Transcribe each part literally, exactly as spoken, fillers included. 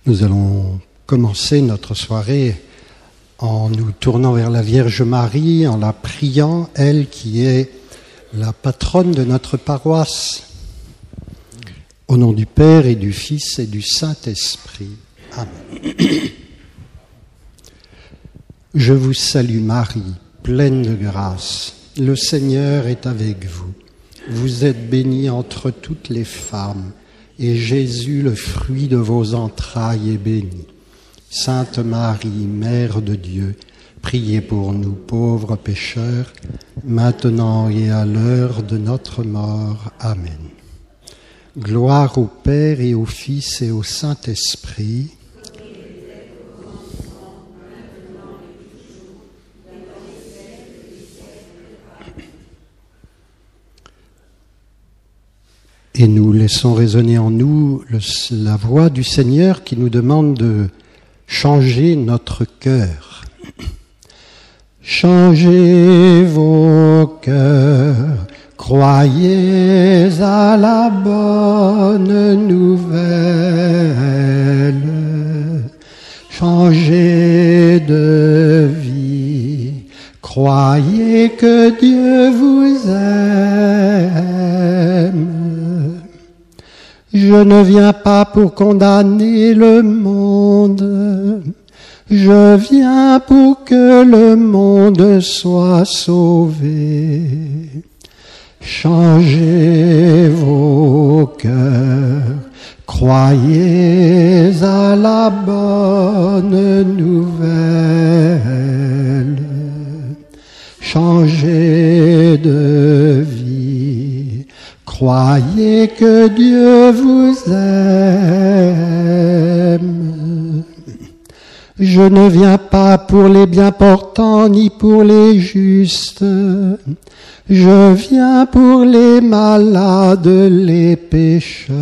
Nous allons commencer notre soirée en nous tournant vers la Vierge Marie, en la priant, elle qui est la patronne de notre paroisse. Au nom du Père et du Fils et du Saint-Esprit. Amen. Je vous salue Marie, pleine de grâce. Le Seigneur est avec vous. Vous êtes bénie entre toutes les femmes, et Jésus, le fruit de vos entrailles, est béni. Sainte Marie, Mère de Dieu, priez pour nous pauvres pécheurs, maintenant et à l'heure de notre mort. Amen. Gloire au Père et au Fils et au Saint-Esprit. Et nous laissons résonner en nous le, la voix du Seigneur qui nous demande de changer notre cœur. Changez vos cœurs, croyez à la bonne nouvelle. Changez de vie, croyez que Dieu vous aime. Je ne viens pas pour condamner le monde, je viens pour que le monde soit sauvé. Changez vos cœurs, croyez à la bonne nouvelle. Changez de vie, croyez que Dieu vous aime. Je ne viens pas pour les bien portants ni pour les justes. Je viens pour les malades, les pécheurs.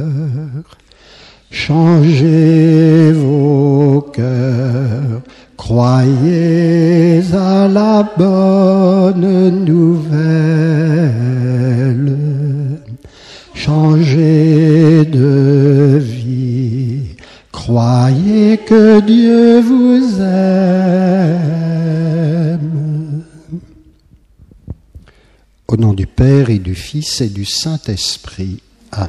Changez vos cœurs, croyez à la bonne nouvelle. Changez de vie, croyez que Dieu vous aime. Au nom du Père et du Fils et du Saint-Esprit. Amen.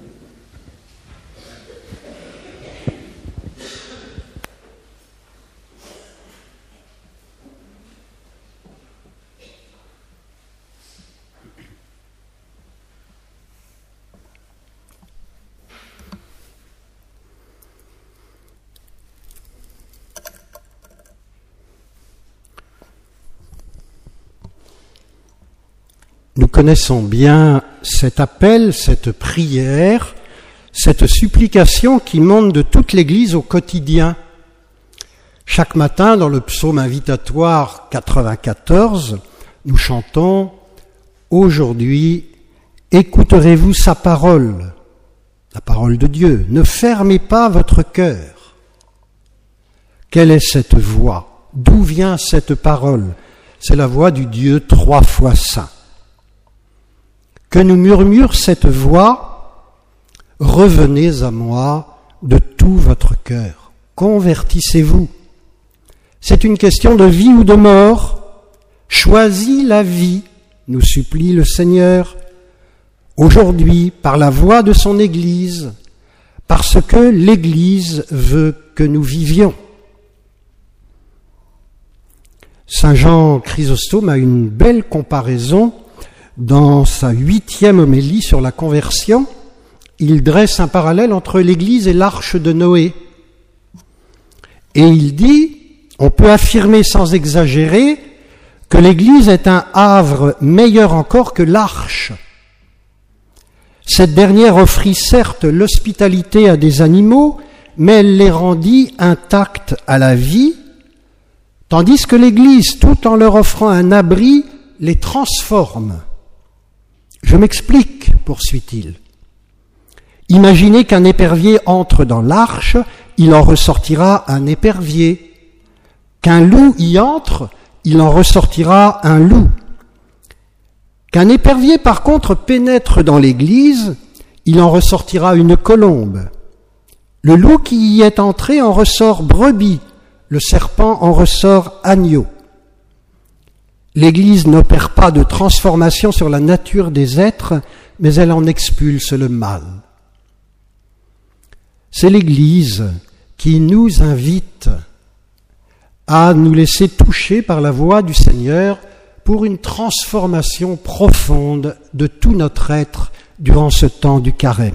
Nous connaissons bien cet appel, cette prière, cette supplication qui monte de toute l'Église au quotidien. Chaque matin, dans le psaume invitatoire quatre-vingt-quatorze, nous chantons « Aujourd'hui, écouterez-vous sa parole ?» La parole de Dieu. « Ne fermez pas votre cœur. » Quelle est cette voix? D'où vient cette parole? C'est la voix du Dieu trois fois saint. Que nous murmure cette voix, revenez à moi de tout votre cœur, convertissez-vous. C'est une question de vie ou de mort. Choisis la vie, nous supplie le Seigneur, aujourd'hui par la voix de son Église, parce que l'Église veut que nous vivions. Saint Jean Chrysostome a une belle comparaison. Dans sa huitième homélie sur la conversion, il dresse un parallèle entre l'Église et l'arche de Noé. Et il dit, on peut affirmer sans exagérer, que l'Église est un havre meilleur encore que l'arche. Cette dernière offrit certes l'hospitalité à des animaux, mais elle les rendit intacts à la vie, tandis que l'Église, tout en leur offrant un abri, les transforme. Je m'explique, poursuit-il. Imaginez qu'un épervier entre dans l'arche, il en ressortira un épervier. Qu'un loup y entre, il en ressortira un loup. Qu'un épervier, par contre, pénètre dans l'église, il en ressortira une colombe. Le loup qui y est entré en ressort brebis, le serpent en ressort agneau. L'Église n'opère pas de transformation sur la nature des êtres, mais elle en expulse le mal. C'est l'Église qui nous invite à nous laisser toucher par la voix du Seigneur pour une transformation profonde de tout notre être durant ce temps du carême.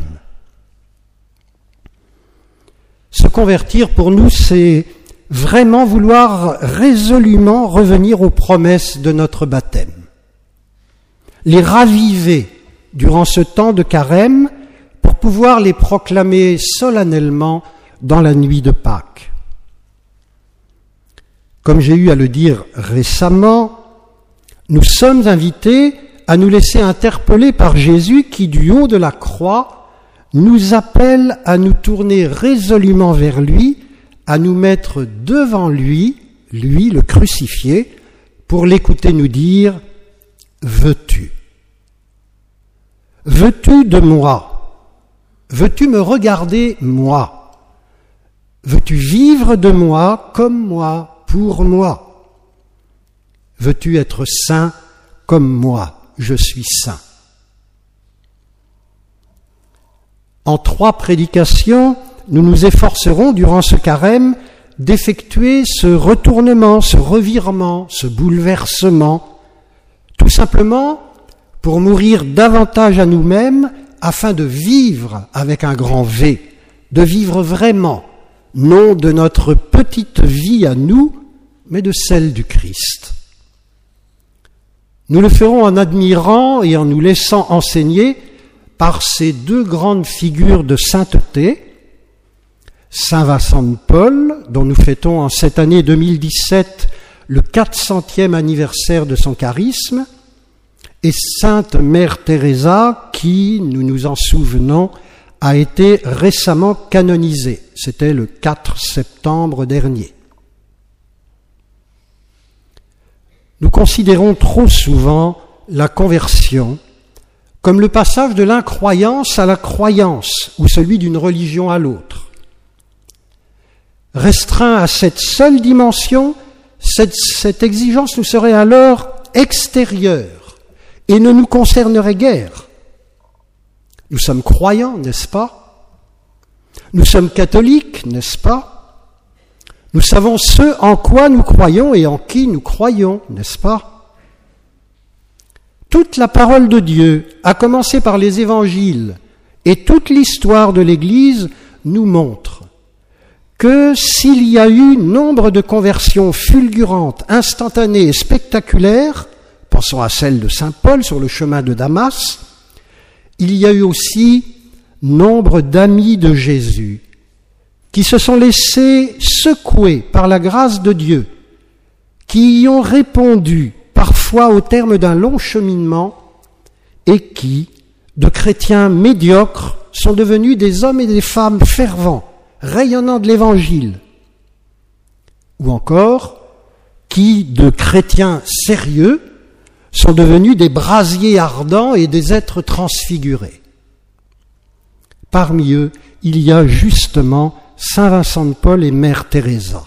Se convertir pour nous, c'est vraiment vouloir résolument revenir aux promesses de notre baptême, les raviver durant ce temps de carême pour pouvoir les proclamer solennellement dans la nuit de Pâques. Comme j'ai eu à le dire récemment, nous sommes invités à nous laisser interpeller par Jésus qui, du haut de la croix, nous appelle à nous tourner résolument vers lui, à nous mettre devant lui, lui le crucifié, pour l'écouter nous dire « Veux-tu ? Veux-tu de moi ? Veux-tu me regarder moi ? Veux-tu vivre de moi comme moi, pour moi ? Veux-tu être saint comme moi, je suis saint ?» En trois prédications, nous nous efforcerons durant ce carême d'effectuer ce retournement, ce revirement, ce bouleversement, tout simplement pour mourir davantage à nous-mêmes afin de vivre avec un grand V, de vivre vraiment, non de notre petite vie à nous, mais de celle du Christ. Nous le ferons en admirant et en nous laissant enseigner par ces deux grandes figures de sainteté, Saint Vincent de Paul, dont nous fêtons en cette année deux mille dix-sept le quatre centième anniversaire de son charisme, et Sainte Mère Teresa, qui, nous nous en souvenons, a été récemment canonisée. C'était le quatre septembre dernier. Nous considérons trop souvent la conversion comme le passage de l'incroyance à la croyance, ou celui d'une religion à l'autre. Restreint à cette seule dimension, cette, cette exigence nous serait alors extérieure et ne nous concernerait guère. Nous sommes croyants, n'est-ce pas ? Nous sommes catholiques, n'est-ce pas ? Nous savons ce en quoi nous croyons et en qui nous croyons, n'est-ce pas ? Toute la parole de Dieu, à commencer par les évangiles et toute l'histoire de l'Église, nous montre que s'il y a eu nombre de conversions fulgurantes, instantanées et spectaculaires, pensons à celle de saint Paul sur le chemin de Damas, il y a eu aussi nombre d'amis de Jésus qui se sont laissés secouer par la grâce de Dieu, qui y ont répondu parfois au terme d'un long cheminement et qui, de chrétiens médiocres, sont devenus des hommes et des femmes fervents, rayonnant de l'Évangile, ou encore qui, de chrétiens sérieux, sont devenus des brasiers ardents et des êtres transfigurés. Parmi eux, il y a justement Saint Vincent de Paul et Mère Teresa.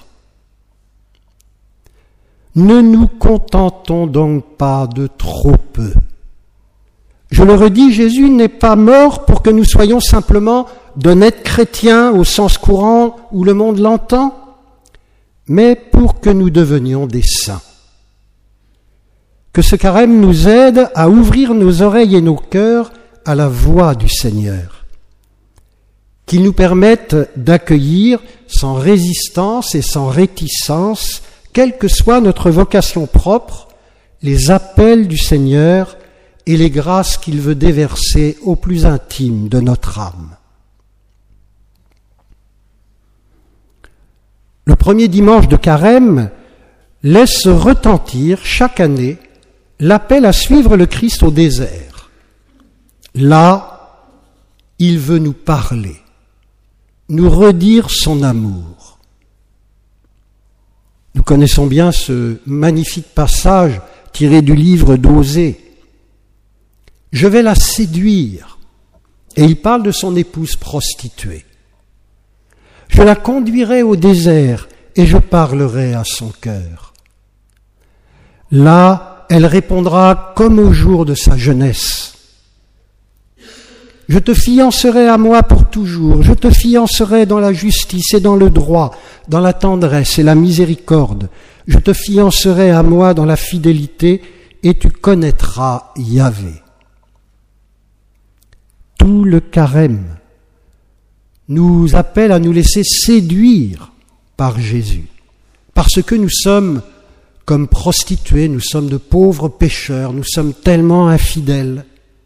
Ne nous contentons donc pas de trop peu. Je le redis, Jésus n'est pas mort pour que nous soyons simplement d'honnêtes chrétiens au sens courant où le monde l'entend, mais pour que nous devenions des saints. Que ce carême nous aide à ouvrir nos oreilles et nos cœurs à la voix du Seigneur, qu'il nous permette d'accueillir sans résistance et sans réticence, quelle que soit notre vocation propre, les appels du Seigneur et les grâces qu'il veut déverser au plus intime de notre âme. Le premier dimanche de carême laisse retentir chaque année l'appel à suivre le Christ au désert. Là, il veut nous parler, nous redire son amour. Nous connaissons bien ce magnifique passage tiré du livre d'Osée. « Je vais la séduire » et il parle de son épouse prostituée. Je la conduirai au désert et je parlerai à son cœur. Là, elle répondra comme au jour de sa jeunesse. Je te fiancerai à moi pour toujours, je te fiancerai dans la justice et dans le droit, dans la tendresse et la miséricorde. Je te fiancerai à moi dans la fidélité et tu connaîtras Yahvé. Tout le carême nous appelle à nous laisser séduire par Jésus, parce que nous sommes comme prostituées, nous sommes de pauvres pécheurs, nous sommes tellement infidèles.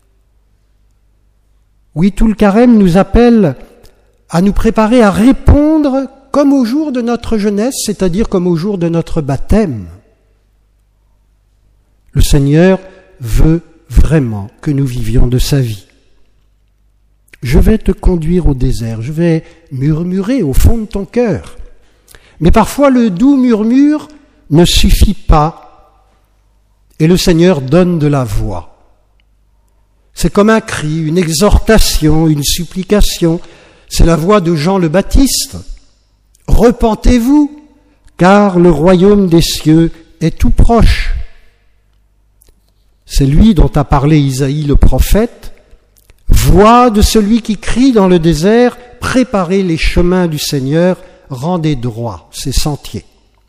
Oui, tout le carême nous appelle à nous préparer à répondre comme au jour de notre jeunesse, c'est-à-dire comme au jour de notre baptême. Le Seigneur veut vraiment que nous vivions de sa vie. Je vais te conduire au désert, je vais murmurer au fond de ton cœur. Mais parfois le doux murmure ne suffit pas et le Seigneur donne de la voix. C'est comme un cri, une exhortation, une supplication. C'est la voix de Jean le Baptiste. « Repentez-vous, car le royaume des cieux est tout proche. » C'est lui dont a parlé Isaïe le prophète. « Voix de celui qui crie dans le désert, préparez les chemins du Seigneur, rendez droits ses sentiers. »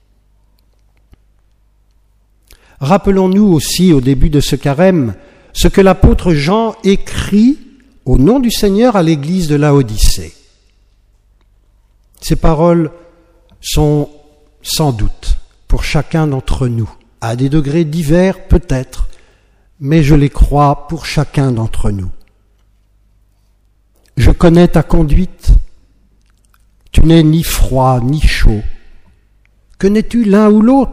Rappelons-nous aussi au début de ce carême ce que l'apôtre Jean écrit au nom du Seigneur à l'église de Laodicée. Ces paroles sont sans doute pour chacun d'entre nous, à des degrés divers peut-être, mais je les crois pour chacun d'entre nous. Je connais ta conduite, tu n'es ni froid ni chaud. Que n'es-tu l'un ou l'autre ?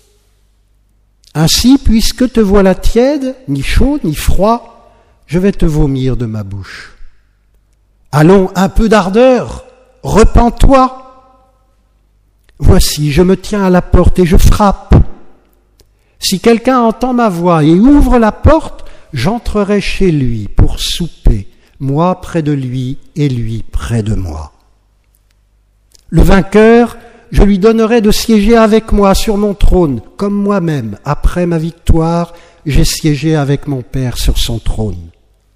Ainsi, puisque te voilà tiède, ni chaud, ni froid, je vais te vomir de ma bouche. Allons, un peu d'ardeur, repens-toi. Voici, je me tiens à la porte et je frappe. Si quelqu'un entend ma voix et ouvre la porte, j'entrerai chez lui pour souper, moi près de lui et lui près de moi. Le vainqueur, je lui donnerai de siéger avec moi sur mon trône, comme moi-même, après ma victoire, j'ai siégé avec mon Père sur son trône.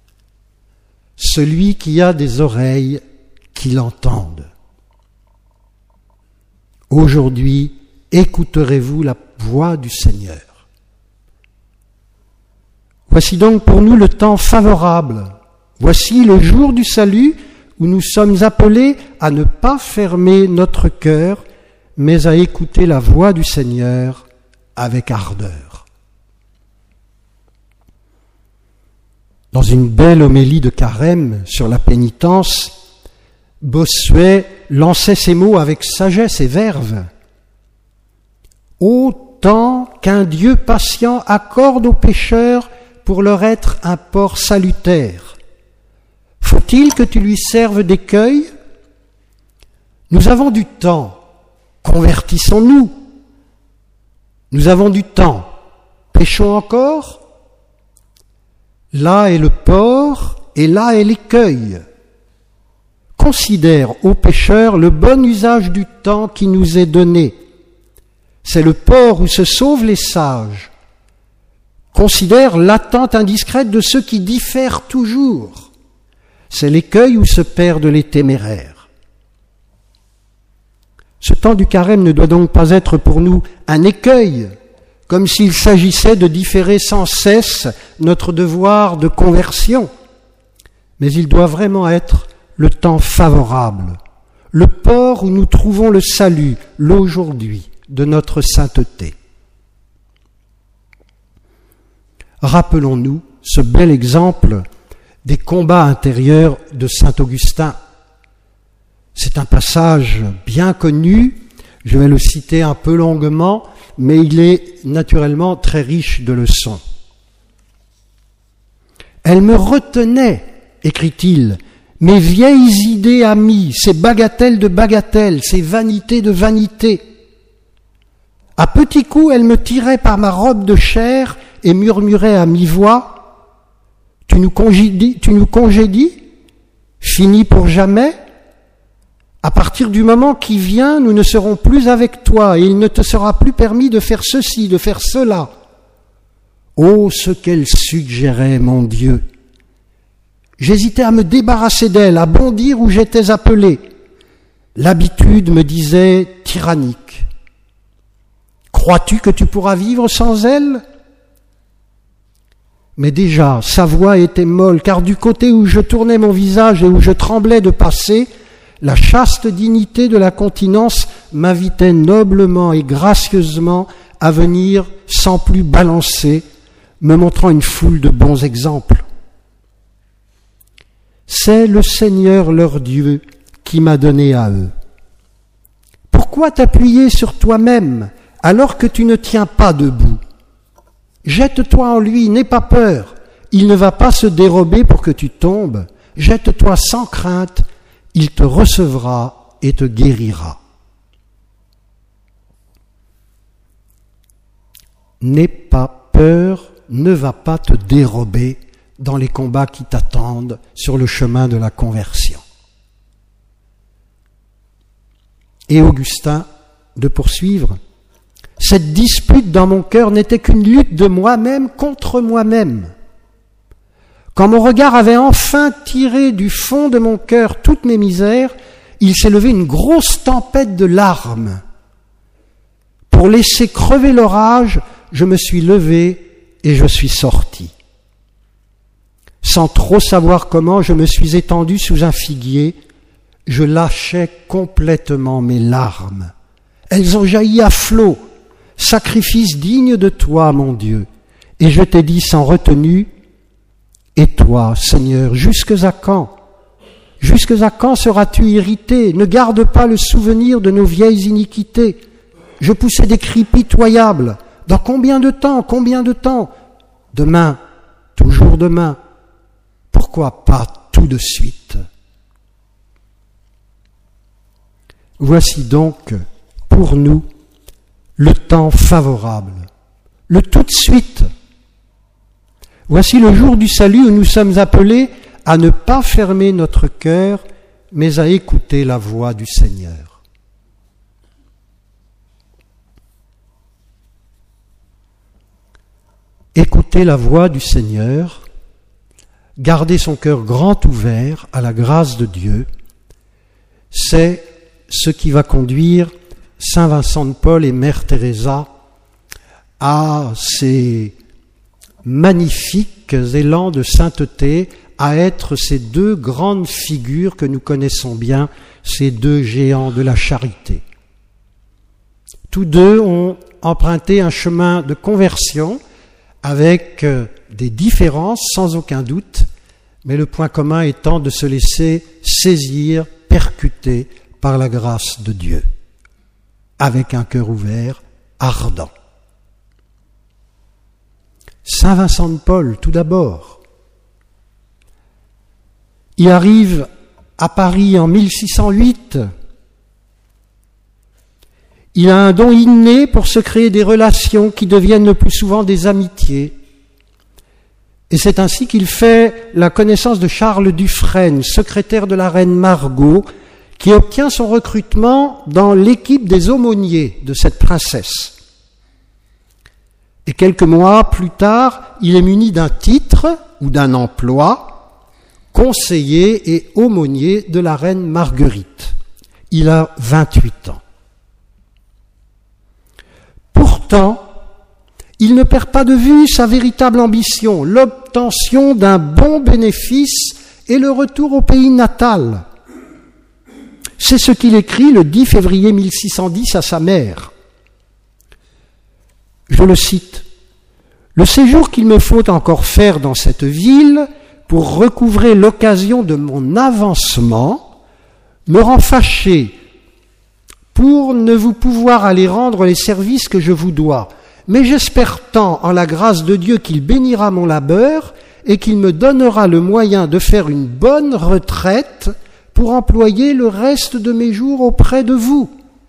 Celui qui a des oreilles, qu'il entende. Aujourd'hui, écouterez-vous la voix du Seigneur. Voici donc pour nous le temps favorable. Voici le jour du salut où nous sommes appelés à ne pas fermer notre cœur, mais à écouter la voix du Seigneur avec ardeur. Dans une belle homélie de carême sur la pénitence, Bossuet lançait ces mots avec sagesse et verve. « Autant qu'un Dieu patient accorde aux pécheurs pour leur être un port salutaire, faut-il que tu lui serves d'écueil ? Nous avons du temps. Convertissons-nous. Nous avons du temps. Péchons encore. Là est le port et là est l'écueil. Considère, ô pécheur, le bon usage du temps qui nous est donné. C'est le port où se sauvent les sages. Considère l'attente indiscrète de ceux qui diffèrent toujours. C'est l'écueil où se perdent les téméraires. Ce temps du carême ne doit donc pas être pour nous un écueil, comme s'il s'agissait de différer sans cesse notre devoir de conversion, mais il doit vraiment être le temps favorable, le port où nous trouvons le salut, l'aujourd'hui de notre sainteté. Rappelons-nous ce bel exemple des combats intérieurs de saint Augustin. C'est un passage bien connu, je vais le citer un peu longuement, mais il est naturellement très riche de leçons. « Elle me retenait, écrit-il, mes vieilles idées amies, ces bagatelles de bagatelles, ces vanités de vanités. À petits coups, elle me tirait par ma robe de chair et murmurait à mi-voix, « Tu nous congédies, tu nous congédies, fini pour jamais ?» À partir du moment qui vient, nous ne serons plus avec toi et il ne te sera plus permis de faire ceci, de faire cela. Oh, ce qu'elle suggérait, mon Dieu! J'hésitais à me débarrasser d'elle, à bondir où j'étais appelé. L'habitude me disait tyrannique. Crois-tu que tu pourras vivre sans elle? Mais déjà, sa voix était molle, car du côté où je tournais mon visage et où je tremblais de passer, la chaste dignité de la continence m'invitait noblement et gracieusement à venir sans plus balancer, me montrant une foule de bons exemples. C'est le Seigneur leur Dieu qui m'a donné à eux. Pourquoi t'appuyer sur toi-même alors que tu ne tiens pas debout? Jette-toi en lui, n'aie pas peur, il ne va pas se dérober pour que tu tombes. Jette-toi sans crainte, il te recevra et te guérira. N'aie pas peur, ne va pas te dérober dans les combats qui t'attendent sur le chemin de la conversion. Et Augustin de poursuivre, cette dispute dans mon cœur n'était qu'une lutte de moi-même contre moi-même. Quand mon regard avait enfin tiré du fond de mon cœur toutes mes misères, il s'est levé une grosse tempête de larmes. Pour laisser crever l'orage, je me suis levé et je suis sorti. Sans trop savoir comment, je me suis étendu sous un figuier. Je lâchais complètement mes larmes. Elles ont jailli à flots. Sacrifice digne de toi, mon Dieu. Et je t'ai dit sans retenue, et toi, Seigneur, jusque à quand? Jusque à quand seras-tu irrité? Ne garde pas le souvenir de nos vieilles iniquités. Je poussais des cris pitoyables. Dans combien de temps? Combien de temps? Demain, toujours demain. Pourquoi pas tout de suite? Voici donc, pour nous, le temps favorable, le tout de suite. Voici le jour du salut où nous sommes appelés à ne pas fermer notre cœur, mais à écouter la voix du Seigneur. Écouter la voix du Seigneur, garder son cœur grand ouvert à la grâce de Dieu, c'est ce qui va conduire Saint Vincent de Paul et Mère Teresa à ces magnifiques élans de sainteté, à être ces deux grandes figures que nous connaissons bien, ces deux géants de la charité. Tous deux ont emprunté un chemin de conversion avec des différences sans aucun doute, mais le point commun étant de se laisser saisir, percuter par la grâce de Dieu, avec un cœur ouvert, ardent. Saint Vincent de Paul, tout d'abord. Il arrive à Paris en mille six cent huit. Il a un don inné pour se créer des relations qui deviennent le plus souvent des amitiés. Et c'est ainsi qu'il fait la connaissance de Charles Dufresne, secrétaire de la reine Margot, qui obtient son recrutement dans l'équipe des aumôniers de cette princesse. Et quelques mois plus tard, il est muni d'un titre ou d'un emploi, conseiller et aumônier de la reine Marguerite. Il a vingt-huit ans. Pourtant, il ne perd pas de vue sa véritable ambition, l'obtention d'un bon bénéfice et le retour au pays natal. C'est ce qu'il écrit le dix février mille six cent dix à sa mère. Je le cite. « Le séjour qu'il me faut encore faire dans cette ville pour recouvrer l'occasion de mon avancement me rend fâché pour ne vous pouvoir aller rendre les services que je vous dois. Mais j'espère tant en la grâce de Dieu qu'il bénira mon labeur et qu'il me donnera le moyen de faire une bonne retraite pour employer le reste de mes jours auprès de vous. »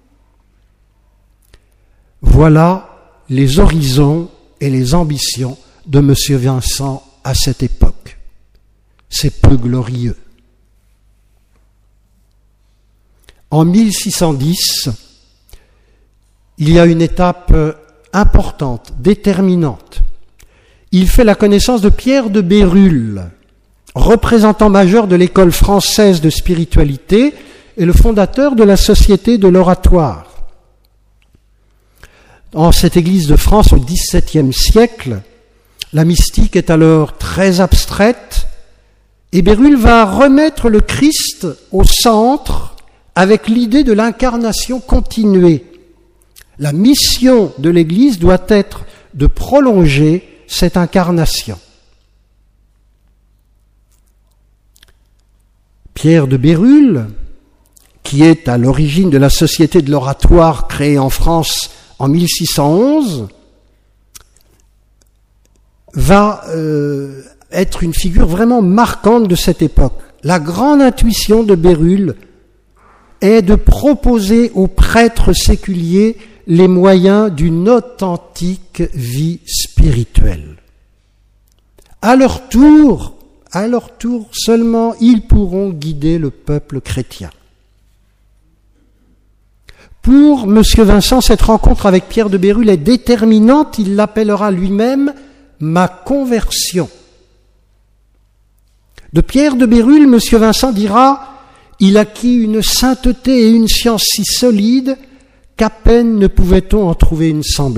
Voilà les horizons et les ambitions de M. Vincent à cette époque. C'est peu glorieux. en mille six cent dix, il y a une étape importante, déterminante. Il fait la connaissance de Pierre de Bérulle, représentant majeur de l'école française de spiritualité et le fondateur de la Société de l'Oratoire. En cette église de France au dix-septième siècle, la mystique est alors très abstraite et Bérulle va remettre le Christ au centre avec l'idée de l'incarnation continuée. La mission de l'Église doit être de prolonger cette incarnation. Pierre de Bérulle, qui est à l'origine de la Société de l'Oratoire créée en France en mille six cent onze, va euh, être une figure vraiment marquante de cette époque. La grande intuition de Bérulle est de proposer aux prêtres séculiers les moyens d'une authentique vie spirituelle. À leur tour, à leur tour seulement, ils pourront guider le peuple chrétien. Pour M. Vincent, cette rencontre avec Pierre de Bérulle est déterminante, il l'appellera lui-même « ma conversion ». De Pierre de Bérulle, M. Vincent dira « il acquit une sainteté et une science si solides qu'à peine ne pouvait-on en trouver une semblable ».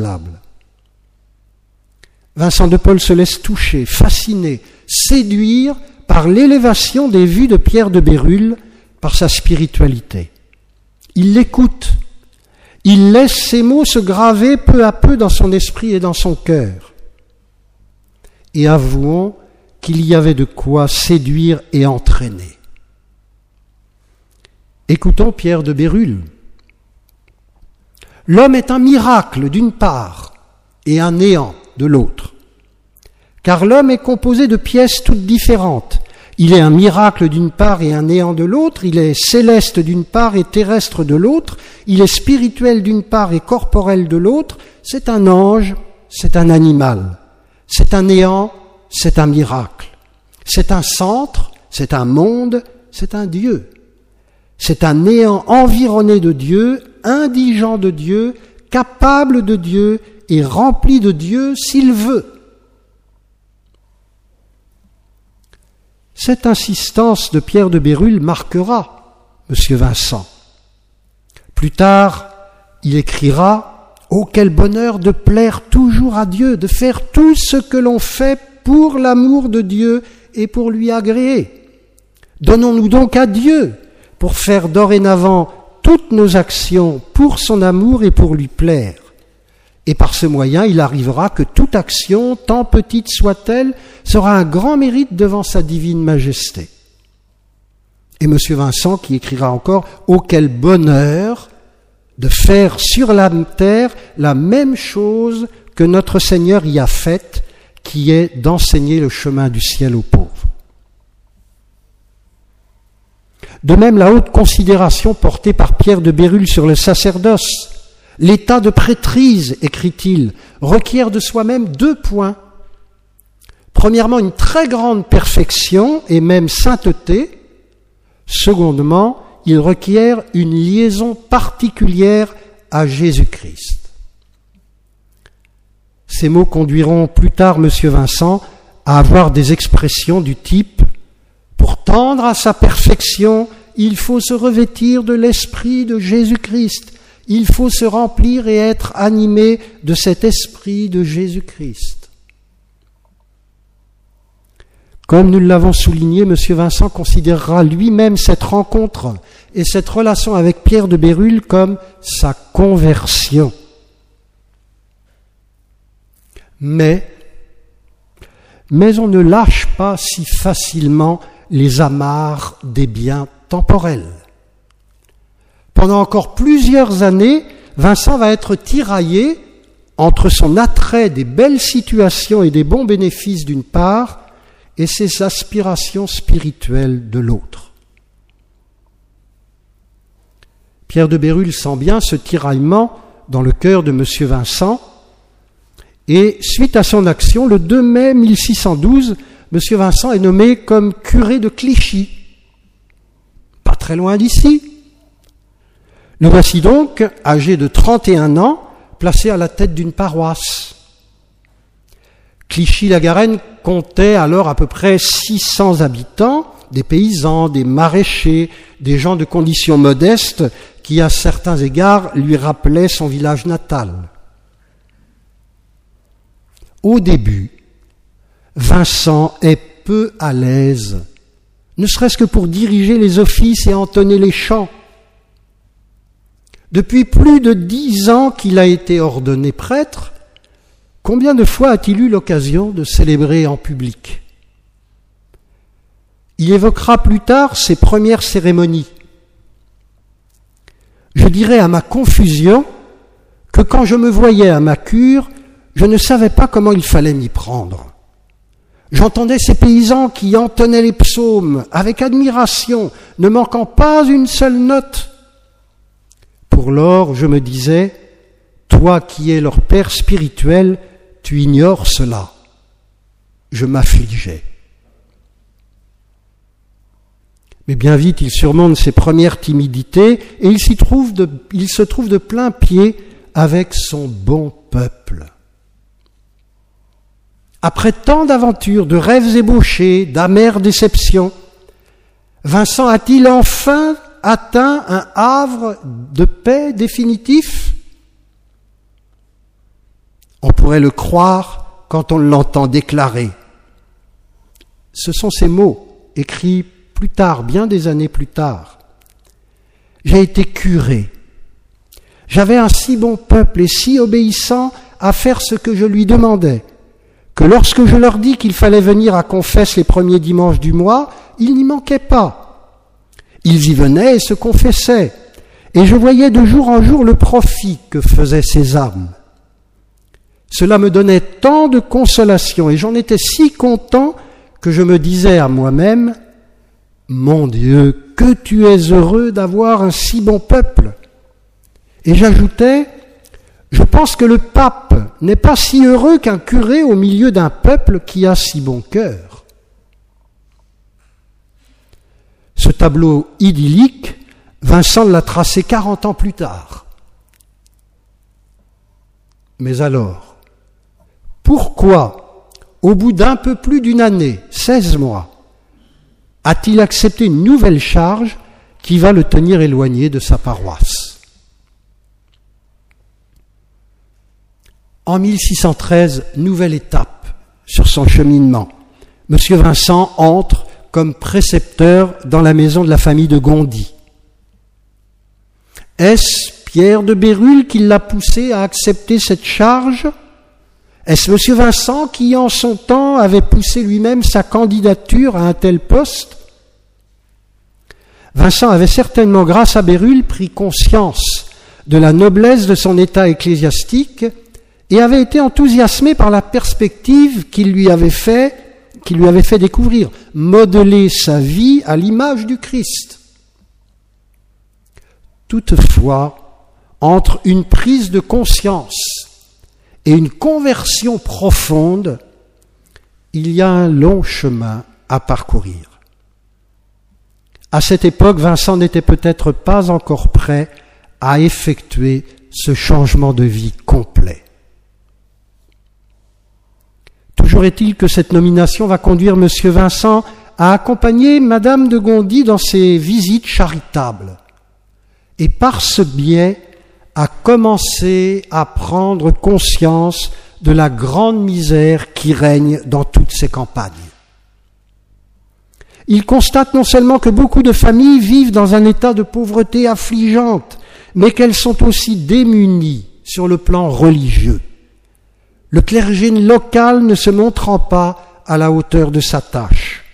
Vincent de Paul se laisse toucher, fasciner, séduire par l'élévation des vues de Pierre de Bérulle, par sa spiritualité. Il l'écoute, il laisse ces mots se graver peu à peu dans son esprit et dans son cœur. Et avouons qu'il y avait de quoi séduire et entraîner. Écoutons Pierre de Bérulle. L'homme est un miracle d'une part et un néant de l'autre. Car l'homme est composé de pièces toutes différentes. Il est un miracle d'une part et un néant de l'autre, il est céleste d'une part et terrestre de l'autre, il est spirituel d'une part et corporel de l'autre, c'est un ange, c'est un animal, c'est un néant, c'est un miracle, c'est un centre, c'est un monde, c'est un Dieu. C'est un néant environné de Dieu, indigent de Dieu, capable de Dieu et rempli de Dieu s'il veut. Cette insistance de Pierre de Bérulle marquera M. Vincent. Plus tard, il écrira « Oh, quel bonheur de plaire toujours à Dieu, de faire tout ce que l'on fait pour l'amour de Dieu et pour lui agréer. Donnons-nous donc à Dieu pour faire dorénavant toutes nos actions pour son amour et pour lui plaire. Et par ce moyen, il arrivera que toute action, tant petite soit-elle, sera un grand mérite devant sa divine majesté. » Et M. Vincent qui écrira encore « Oh, quel bonheur de faire sur la terre la même chose que notre Seigneur y a faite, qui est d'enseigner le chemin du ciel aux pauvres. » De même, la haute considération portée par Pierre de Bérulle sur le sacerdoce, l'état de prêtrise, écrit-il, requiert de soi-même deux points. Premièrement, une très grande perfection et même sainteté. Secondement, il requiert une liaison particulière à Jésus-Christ. Ces mots conduiront plus tard M. Vincent à avoir des expressions du type « Pour tendre à sa perfection, il faut se revêtir de l'esprit de Jésus-Christ. Il faut se remplir et être animé de cet esprit de Jésus-Christ. » Comme nous l'avons souligné, M. Vincent considérera lui-même cette rencontre et cette relation avec Pierre de Bérulle comme sa conversion. Mais, mais on ne lâche pas si facilement les amarres des biens temporels. Pendant encore plusieurs années, Vincent va être tiraillé entre son attrait des belles situations et des bons bénéfices d'une part et ses aspirations spirituelles de l'autre. Pierre de Bérulle sent bien ce tiraillement dans le cœur de M. Vincent et suite à son action, le deux mai mille six cent douze, M. Vincent est nommé comme curé de Clichy, pas très loin d'ici. Le voici donc, âgé de trente et un ans, placé à la tête d'une paroisse. Clichy-la-Garenne comptait alors à peu près six cents habitants, des paysans, des maraîchers, des gens de conditions modestes qui, à certains égards, lui rappelaient son village natal. Au début, Vincent est peu à l'aise, ne serait-ce que pour diriger les offices et entonner les chants. Depuis plus de dix ans qu'il a été ordonné prêtre, combien de fois a-t-il eu l'occasion de célébrer en public ? Il évoquera plus tard ses premières cérémonies. Je dirais à ma confusion que quand je me voyais à ma cure, je ne savais pas comment il fallait m'y prendre. J'entendais ces paysans qui entonnaient les psaumes avec admiration, ne manquant pas une seule note. Pour lors, je me disais, toi qui es leur père spirituel, tu ignores cela. Je m'affligeais. Mais bien vite, il surmonte ses premières timidités et il, s'y trouve de, il se trouve de plein pied avec son bon peuple. Après tant d'aventures, de rêves ébauchés, d'amères déceptions, Vincent a-t-il enfin atteint un havre de paix définitif ? On pourrait le croire quand on l'entend déclarer. Ce sont ces mots écrits plus tard, bien des années plus tard. J'ai été curé. J'avais un si bon peuple et si obéissant à faire ce que je lui demandais, que lorsque je leur dis qu'il fallait venir à confesse les premiers dimanches du mois, ils n'y manquaient pas. Ils y venaient et se confessaient, et je voyais de jour en jour le profit que faisaient ces âmes. Cela me donnait tant de consolation, et j'en étais si content que je me disais à moi-même, « Mon Dieu, que tu es heureux d'avoir un si bon peuple !» Et j'ajoutais, « Je pense que le pape n'est pas si heureux qu'un curé au milieu d'un peuple qui a si bon cœur. » Ce tableau idyllique, Vincent l'a tracé quarante ans plus tard. Mais alors, pourquoi, au bout d'un peu plus d'une année, seize mois, a-t-il accepté une nouvelle charge qui va le tenir éloigné de sa paroisse ? En mille six cent treize, nouvelle étape sur son cheminement. Monsieur Vincent entre comme précepteur dans la maison de la famille de Gondi. Est-ce Pierre de Bérulle qui l'a poussé à accepter cette charge ? Est-ce Monsieur Vincent qui, en son temps, avait poussé lui-même sa candidature à un tel poste ? Vincent avait certainement, grâce à Bérulle, pris conscience de la noblesse de son état ecclésiastique et avait été enthousiasmé par la perspective qu'il lui avait fait qui lui avait fait découvrir, modeler sa vie à l'image du Christ. Toutefois, entre une prise de conscience et une conversion profonde, il y a un long chemin à parcourir. À cette époque, Vincent n'était peut-être pas encore prêt à effectuer ce changement de vie complet. Toujours est-il que cette nomination va conduire M. Vincent à accompagner Madame de Gondi dans ses visites charitables et par ce biais à commencer à prendre conscience de la grande misère qui règne dans toutes ces campagnes. Il constate non seulement que beaucoup de familles vivent dans un état de pauvreté affligeante, mais qu'elles sont aussi démunies sur le plan religieux. Le clergé local ne se montrant pas à la hauteur de sa tâche.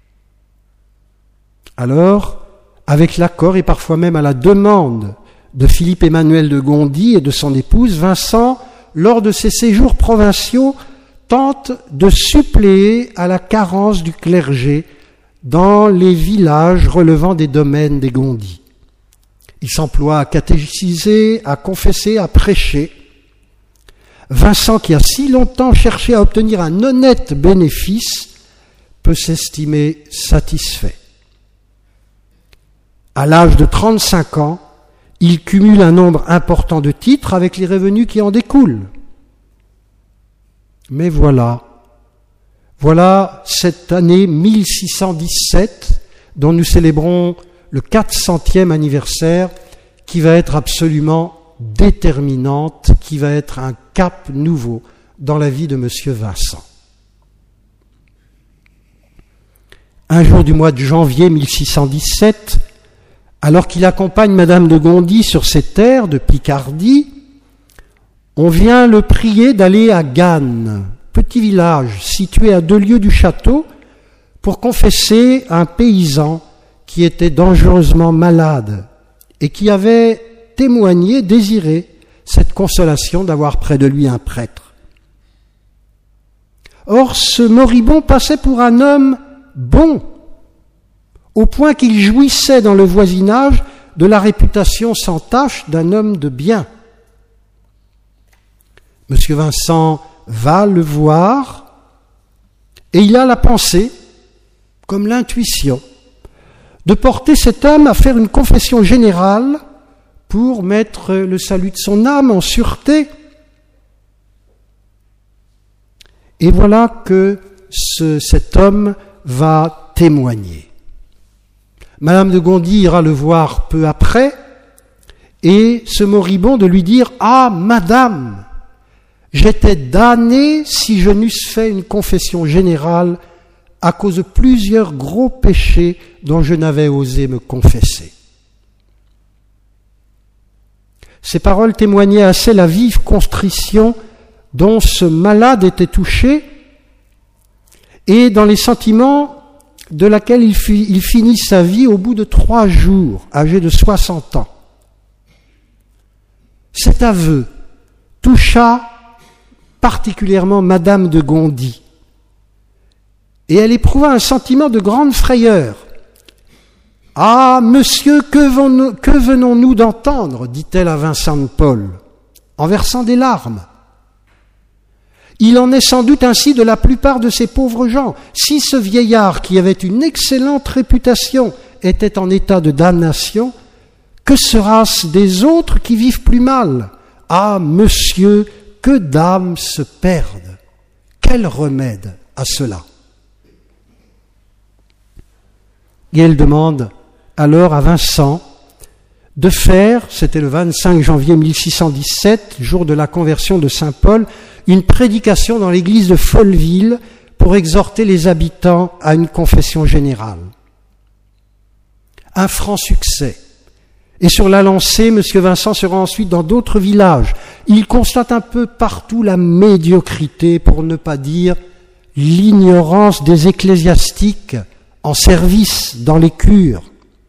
Alors, avec l'accord et parfois même à la demande de Philippe Emmanuel de Gondi et de son épouse, Vincent, lors de ses séjours provinciaux, tente de suppléer à la carence du clergé dans les villages relevant des domaines des Gondi. Il s'emploie à catéchiser, à confesser, à prêcher. Vincent, qui a si longtemps cherché à obtenir un honnête bénéfice, peut s'estimer satisfait. À l'âge de trente-cinq ans, il cumule un nombre important de titres avec les revenus qui en découlent. Mais voilà, voilà cette année mille six cent dix-sept dont nous célébrons le quatre centième anniversaire, qui va être absolument déterminante, qui va être un cap nouveau dans la vie de M. Vincent. Un jour du mois de janvier mille six cent dix-sept, alors qu'il accompagne Madame de Gondi sur ses terres de Picardie, on vient le prier d'aller à Gannes, petit village situé à deux lieues du château, pour confesser un paysan qui était dangereusement malade et qui avait témoigné, désiré cette consolation d'avoir près de lui un prêtre. Or, ce moribond passait pour un homme bon, au point qu'il jouissait dans le voisinage de la réputation sans tache d'un homme de bien. Monsieur Vincent va le voir et il a la pensée, comme l'intuition, de porter cet homme à faire une confession générale pour mettre le salut de son âme en sûreté. Et voilà que ce, cet homme va témoigner. Madame de Gondi ira le voir peu après, et ce moribond de lui dire « Ah, madame, j'étais damné si je n'eusse fait une confession générale à cause de plusieurs gros péchés dont je n'avais osé me confesser. » Ces paroles témoignaient assez la vive contrition dont ce malade était touché et dans les sentiments de laquelle il, fut, il finit sa vie au bout de trois jours, âgé de soixante ans. Cet aveu toucha particulièrement Madame de Gondi, et elle éprouva un sentiment de grande frayeur. « Ah, monsieur, que, venons, que venons-nous d'entendre » dit-elle à Vincent de Paul, en versant des larmes. « Il en est sans doute ainsi de la plupart de ces pauvres gens. Si ce vieillard, qui avait une excellente réputation, était en état de damnation, que sera-ce des autres qui vivent plus mal ? Ah, monsieur, que d'âmes se perdent ! Quel remède à cela ?» Et elle demande alors à Vincent de faire, c'était le vingt-cinq janvier mille six cent dix-sept, jour de la conversion de Saint Paul, une prédication dans l'église de Folleville pour exhorter les habitants à une confession générale. Un franc succès. Et sur la lancée, M. Vincent sera ensuite dans d'autres villages. Il constate un peu partout la médiocrité, pour ne pas dire l'ignorance des ecclésiastiques en service dans les cures.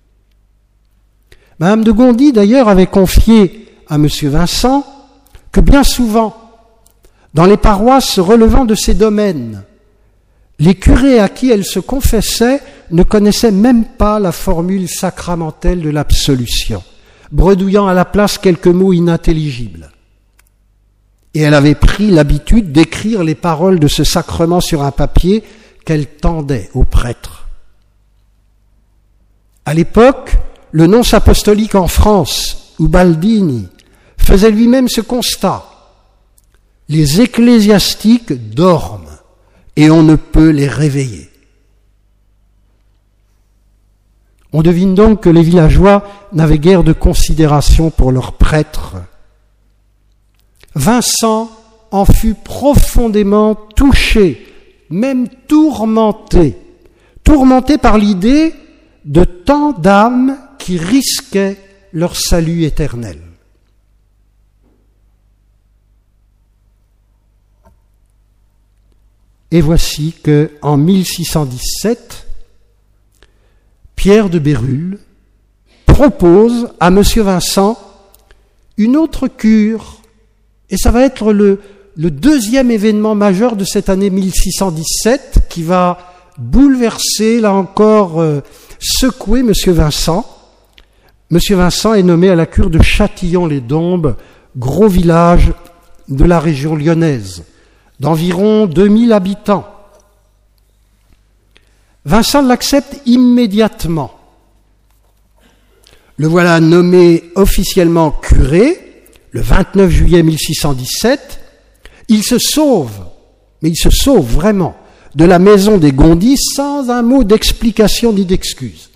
Madame de Gondi, d'ailleurs, avait confié à M. Vincent que bien souvent, dans les paroisses relevant de ses domaines, les curés à qui elle se confessait ne connaissaient même pas la formule sacramentelle de l'absolution, bredouillant à la place quelques mots inintelligibles. Et elle avait pris l'habitude d'écrire les paroles de ce sacrement sur un papier qu'elle tendait au prêtre. À l'époque, le nonce apostolique en France, Ubaldini, faisait lui-même ce constat. Les ecclésiastiques dorment et on ne peut les réveiller. On devine donc que les villageois n'avaient guère de considération pour leurs prêtres. Vincent en fut profondément touché, même tourmenté, tourmenté par l'idée de tant d'âmes qui risquaient leur salut éternel. Et voici que, en mille six cent dix-sept, Pierre de Bérulle propose à M. Vincent une autre cure, et ça va être le, le deuxième événement majeur de cette année mille six cent dix-sept qui va bouleverser, là encore, euh, secouer M. Vincent. M. Vincent est nommé à la cure de Châtillon-les-Dombes, gros village de la région lyonnaise, d'environ deux mille habitants. Vincent l'accepte immédiatement. Le voilà nommé officiellement curé, le vingt-neuf juillet mille six cent dix-sept. Il se sauve, mais il se sauve vraiment, de la maison des Gondy sans un mot d'explication ni d'excuse.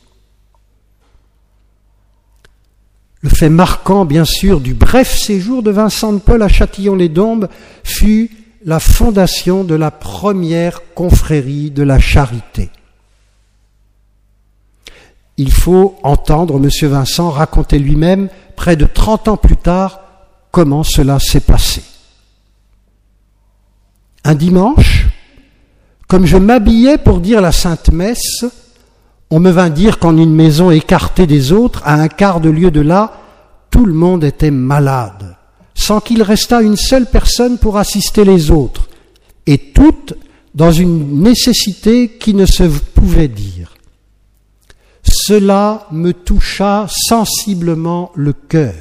Le fait marquant, bien sûr, du bref séjour de Vincent de Paul à Châtillon-les-Dombes fut la fondation de la première confrérie de la Charité. Il faut entendre M. Vincent raconter lui-même, près de trente ans plus tard, comment cela s'est passé. Un dimanche, comme je m'habillais pour dire la Sainte Messe, on me vint dire qu'en une maison écartée des autres, à un quart de lieue de là, tout le monde était malade, sans qu'il restât une seule personne pour assister les autres, et toutes dans une nécessité qui ne se pouvait dire. Cela me toucha sensiblement le cœur.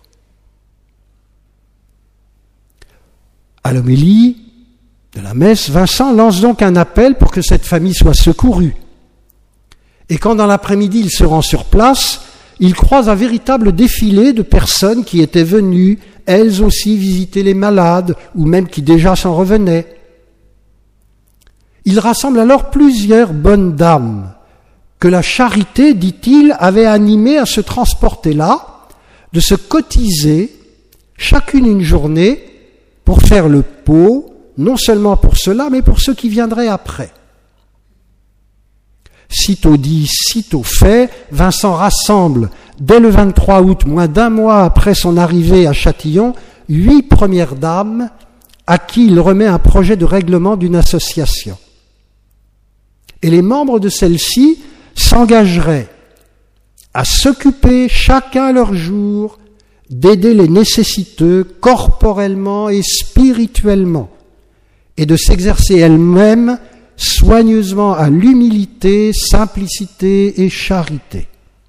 À l'homélie de la messe, Vincent lance donc un appel pour que cette famille soit secourue. Et quand dans l'après-midi il se rend sur place, il croise un véritable défilé de personnes qui étaient venues, elles aussi, visiter les malades, ou même qui déjà s'en revenaient. Il rassemble alors plusieurs bonnes dames, que la charité, dit-il, avait animées à se transporter là, de se cotiser, chacune une journée, pour faire le pot, non seulement pour cela, mais pour ceux qui viendraient après. Sitôt dit, sitôt fait, Vincent rassemble, dès le vingt-trois août, moins d'un mois après son arrivée à Châtillon, huit premières dames à qui il remet un projet de règlement d'une association. Et les membres de celle-ci s'engageraient à s'occuper chacun à leur jour d'aider les nécessiteux corporellement et spirituellement et de s'exercer elles-mêmes soigneusement à l'humilité, simplicité et charité.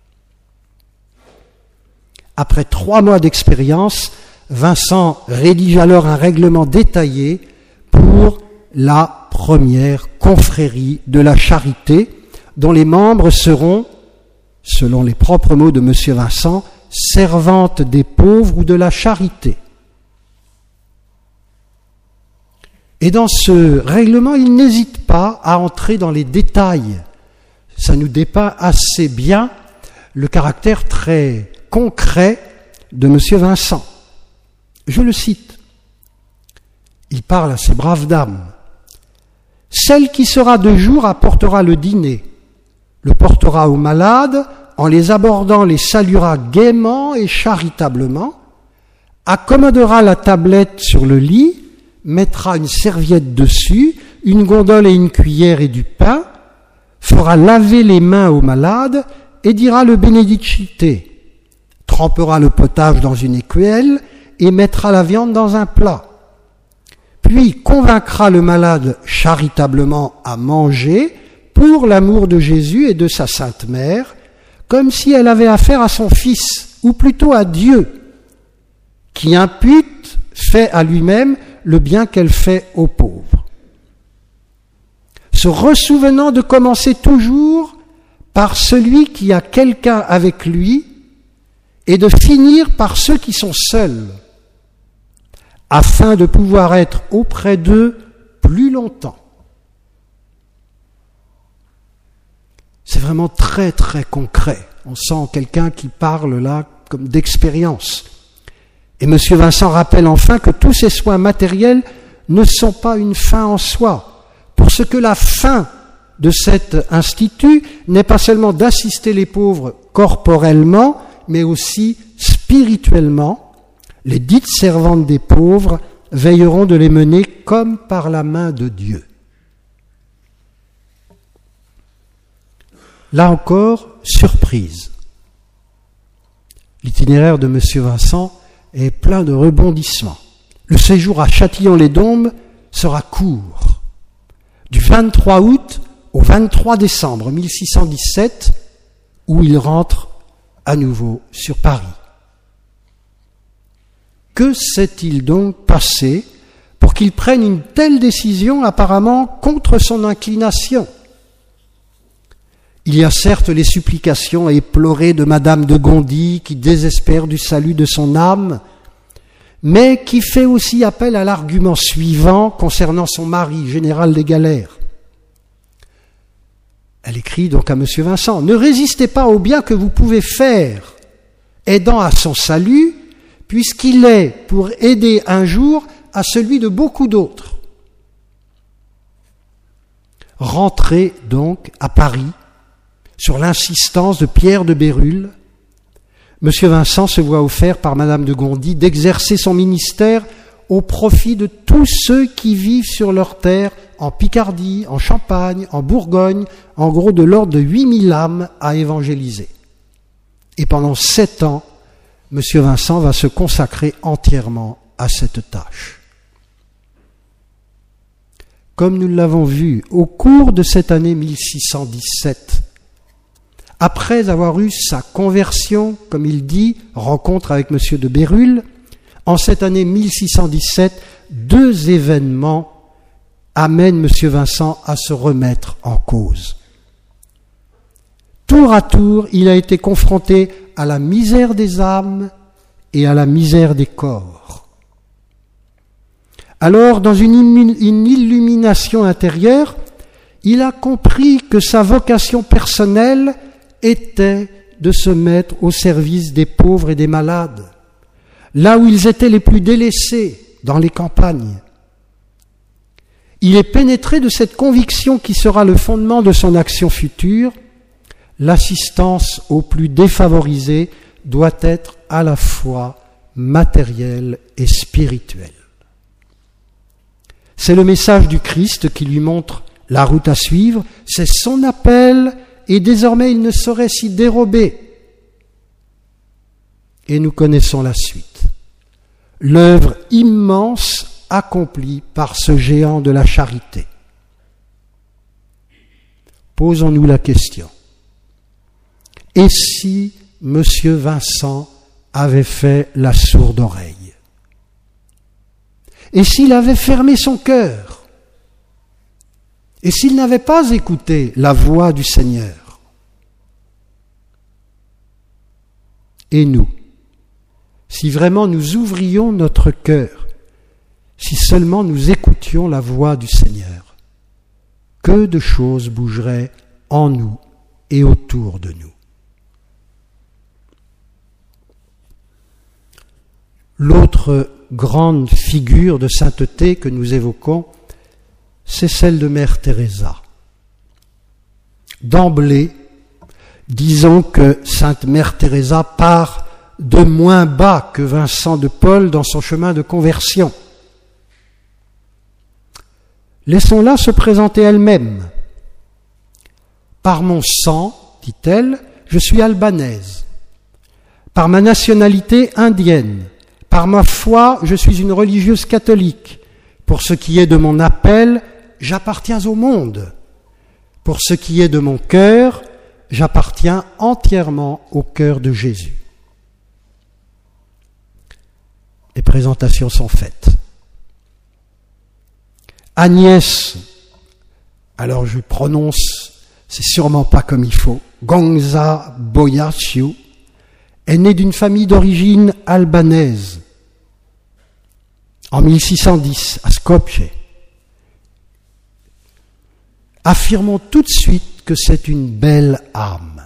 Après trois mois d'expérience, Vincent rédige alors un règlement détaillé pour la première confrérie de la Charité, dont les membres seront, selon les propres mots de M. Vincent, servantes des pauvres ou de la charité. Et dans ce règlement, il n'hésite pas à entrer dans les détails. Ça nous dépeint assez bien le caractère très concret de M. Vincent. Je le cite. Il parle à ces braves dames. « Celle qui sera de jour apportera le dîner, le portera aux malades, en les abordant les saluera gaiement et charitablement, accommodera la tablette sur le lit, mettra une serviette dessus, une gondole et une cuillère et du pain, fera laver les mains aux malades et dira le Benedicite, trempera le potage dans une écuelle et mettra la viande dans un plat. Puis convaincra le malade charitablement à manger pour l'amour de Jésus et de sa Sainte Mère, comme si elle avait affaire à son Fils, ou plutôt à Dieu, qui impute, fait à lui-même le bien qu'elle fait aux pauvres. Se ressouvenant de commencer toujours par celui qui a quelqu'un avec lui et de finir par ceux qui sont seuls, afin de pouvoir être auprès d'eux plus longtemps. C'est vraiment très très concret. On sent quelqu'un qui parle là comme d'expérience. Et M. Vincent rappelle enfin que tous ces soins matériels ne sont pas une fin en soi, pour ce que la fin de cet institut n'est pas seulement d'assister les pauvres corporellement, mais aussi spirituellement. Les dites servantes des pauvres veilleront de les mener comme par la main de Dieu. Là encore, surprise. L'itinéraire de M. Vincent est plein de rebondissements. Le séjour à Châtillon-les-Dombes sera court. Du vingt-trois août au vingt-trois décembre mille six cent dix-sept, où il rentre à nouveau sur Paris. Que s'est-il donc passé pour qu'il prenne une telle décision apparemment contre son inclination ? Il y a certes les supplications éplorées de Madame de Gondi qui désespère du salut de son âme, mais qui fait aussi appel à l'argument suivant concernant son mari, général des galères. Elle écrit donc à M. Vincent, « Ne résistez pas au bien que vous pouvez faire, aidant à son salut, puisqu'il est pour aider un jour à celui de beaucoup d'autres. » Rentré donc à Paris, sur l'insistance de Pierre de Bérulle, M. Vincent se voit offert par Madame de Gondi d'exercer son ministère au profit de tous ceux qui vivent sur leur terre en Picardie, en Champagne, en Bourgogne, en gros de l'ordre de huit mille âmes à évangéliser. Et pendant sept ans, M. Vincent va se consacrer entièrement à cette tâche. Comme nous l'avons vu au cours de cette année mille six cent dix-sept, après avoir eu sa conversion, comme il dit, rencontre avec M. de Bérulle, en cette année mille six cent dix-sept, deux événements amènent M. Vincent à se remettre en cause. Tour à tour, il a été confronté à la misère des âmes et à la misère des corps. Alors, dans une, une illumination intérieure, il a compris que sa vocation personnelle était de se mettre au service des pauvres et des malades, là où ils étaient les plus délaissés, dans les campagnes. Il est pénétré de cette conviction qui sera le fondement de son action future. L'assistance aux plus défavorisés doit être à la fois matérielle et spirituelle. C'est le message du Christ qui lui montre la route à suivre, c'est son appel et désormais il ne saurait s'y dérober. Et nous connaissons la suite. L'œuvre immense accomplie par ce géant de la charité. Posons-nous la question. Et si M. Vincent avait fait la sourde oreille? Et s'il avait fermé son cœur? Et s'il n'avait pas écouté la voix du Seigneur? Et nous, si vraiment nous ouvrions notre cœur, si seulement nous écoutions la voix du Seigneur, que de choses bougeraient en nous et autour de nous. L'autre grande figure de sainteté que nous évoquons, c'est celle de Mère Teresa. D'emblée, disons que Sainte Mère Teresa part de moins bas que Vincent de Paul dans son chemin de conversion. Laissons-la se présenter elle-même. Par mon sang, dit-elle, je suis albanaise. Par ma nationalité indienne. Par ma foi, je suis une religieuse catholique. Pour ce qui est de mon appel, j'appartiens au monde. Pour ce qui est de mon cœur, j'appartiens entièrement au cœur de Jésus. Les présentations sont faites. Agnès, alors je prononce, c'est sûrement pas comme il faut, Gonza Boiaciu, est née d'une famille d'origine albanaise en mille six cent dix à Skopje. Affirmons tout de suite que c'est une belle âme.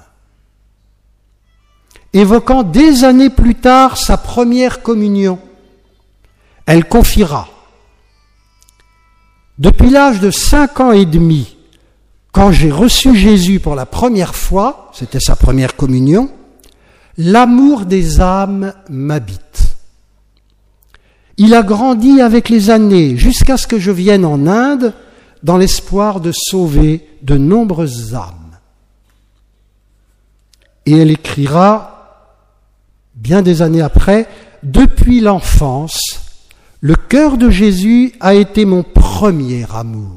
Évoquant des années plus tard sa première communion, elle confiera: depuis l'âge de cinq ans et demi, quand j'ai reçu Jésus pour la première fois, c'était sa première communion, l'amour des âmes m'habite. Il a grandi avec les années jusqu'à ce que je vienne en Inde dans l'espoir de sauver de nombreuses âmes. Et elle écrira, bien des années après, « Depuis l'enfance, le cœur de Jésus a été mon premier amour. »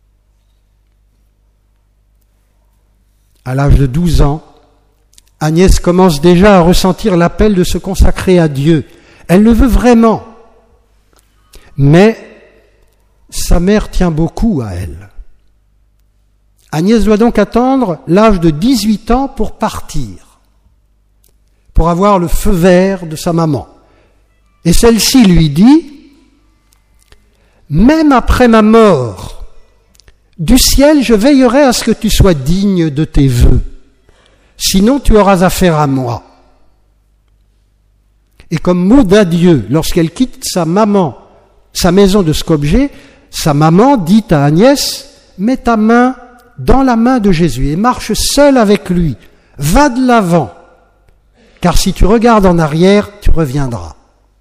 À l'âge de douze ans, Agnès commence déjà à ressentir l'appel de se consacrer à Dieu. Elle le veut vraiment. Mais sa mère tient beaucoup à elle. Agnès doit donc attendre l'âge de dix-huit ans pour partir, pour avoir le feu vert de sa maman. Et celle-ci lui dit, « Même après ma mort, du ciel je veillerai à ce que tu sois digne de tes vœux, sinon tu auras affaire à moi. » Et comme mot d'adieu, lorsqu'elle quitte sa maman, sa maison de Skopje, sa maman dit à Agnès, « Mets ta main dans la main de Jésus et marche seul avec lui. Va de l'avant, car si tu regardes en arrière, tu reviendras. »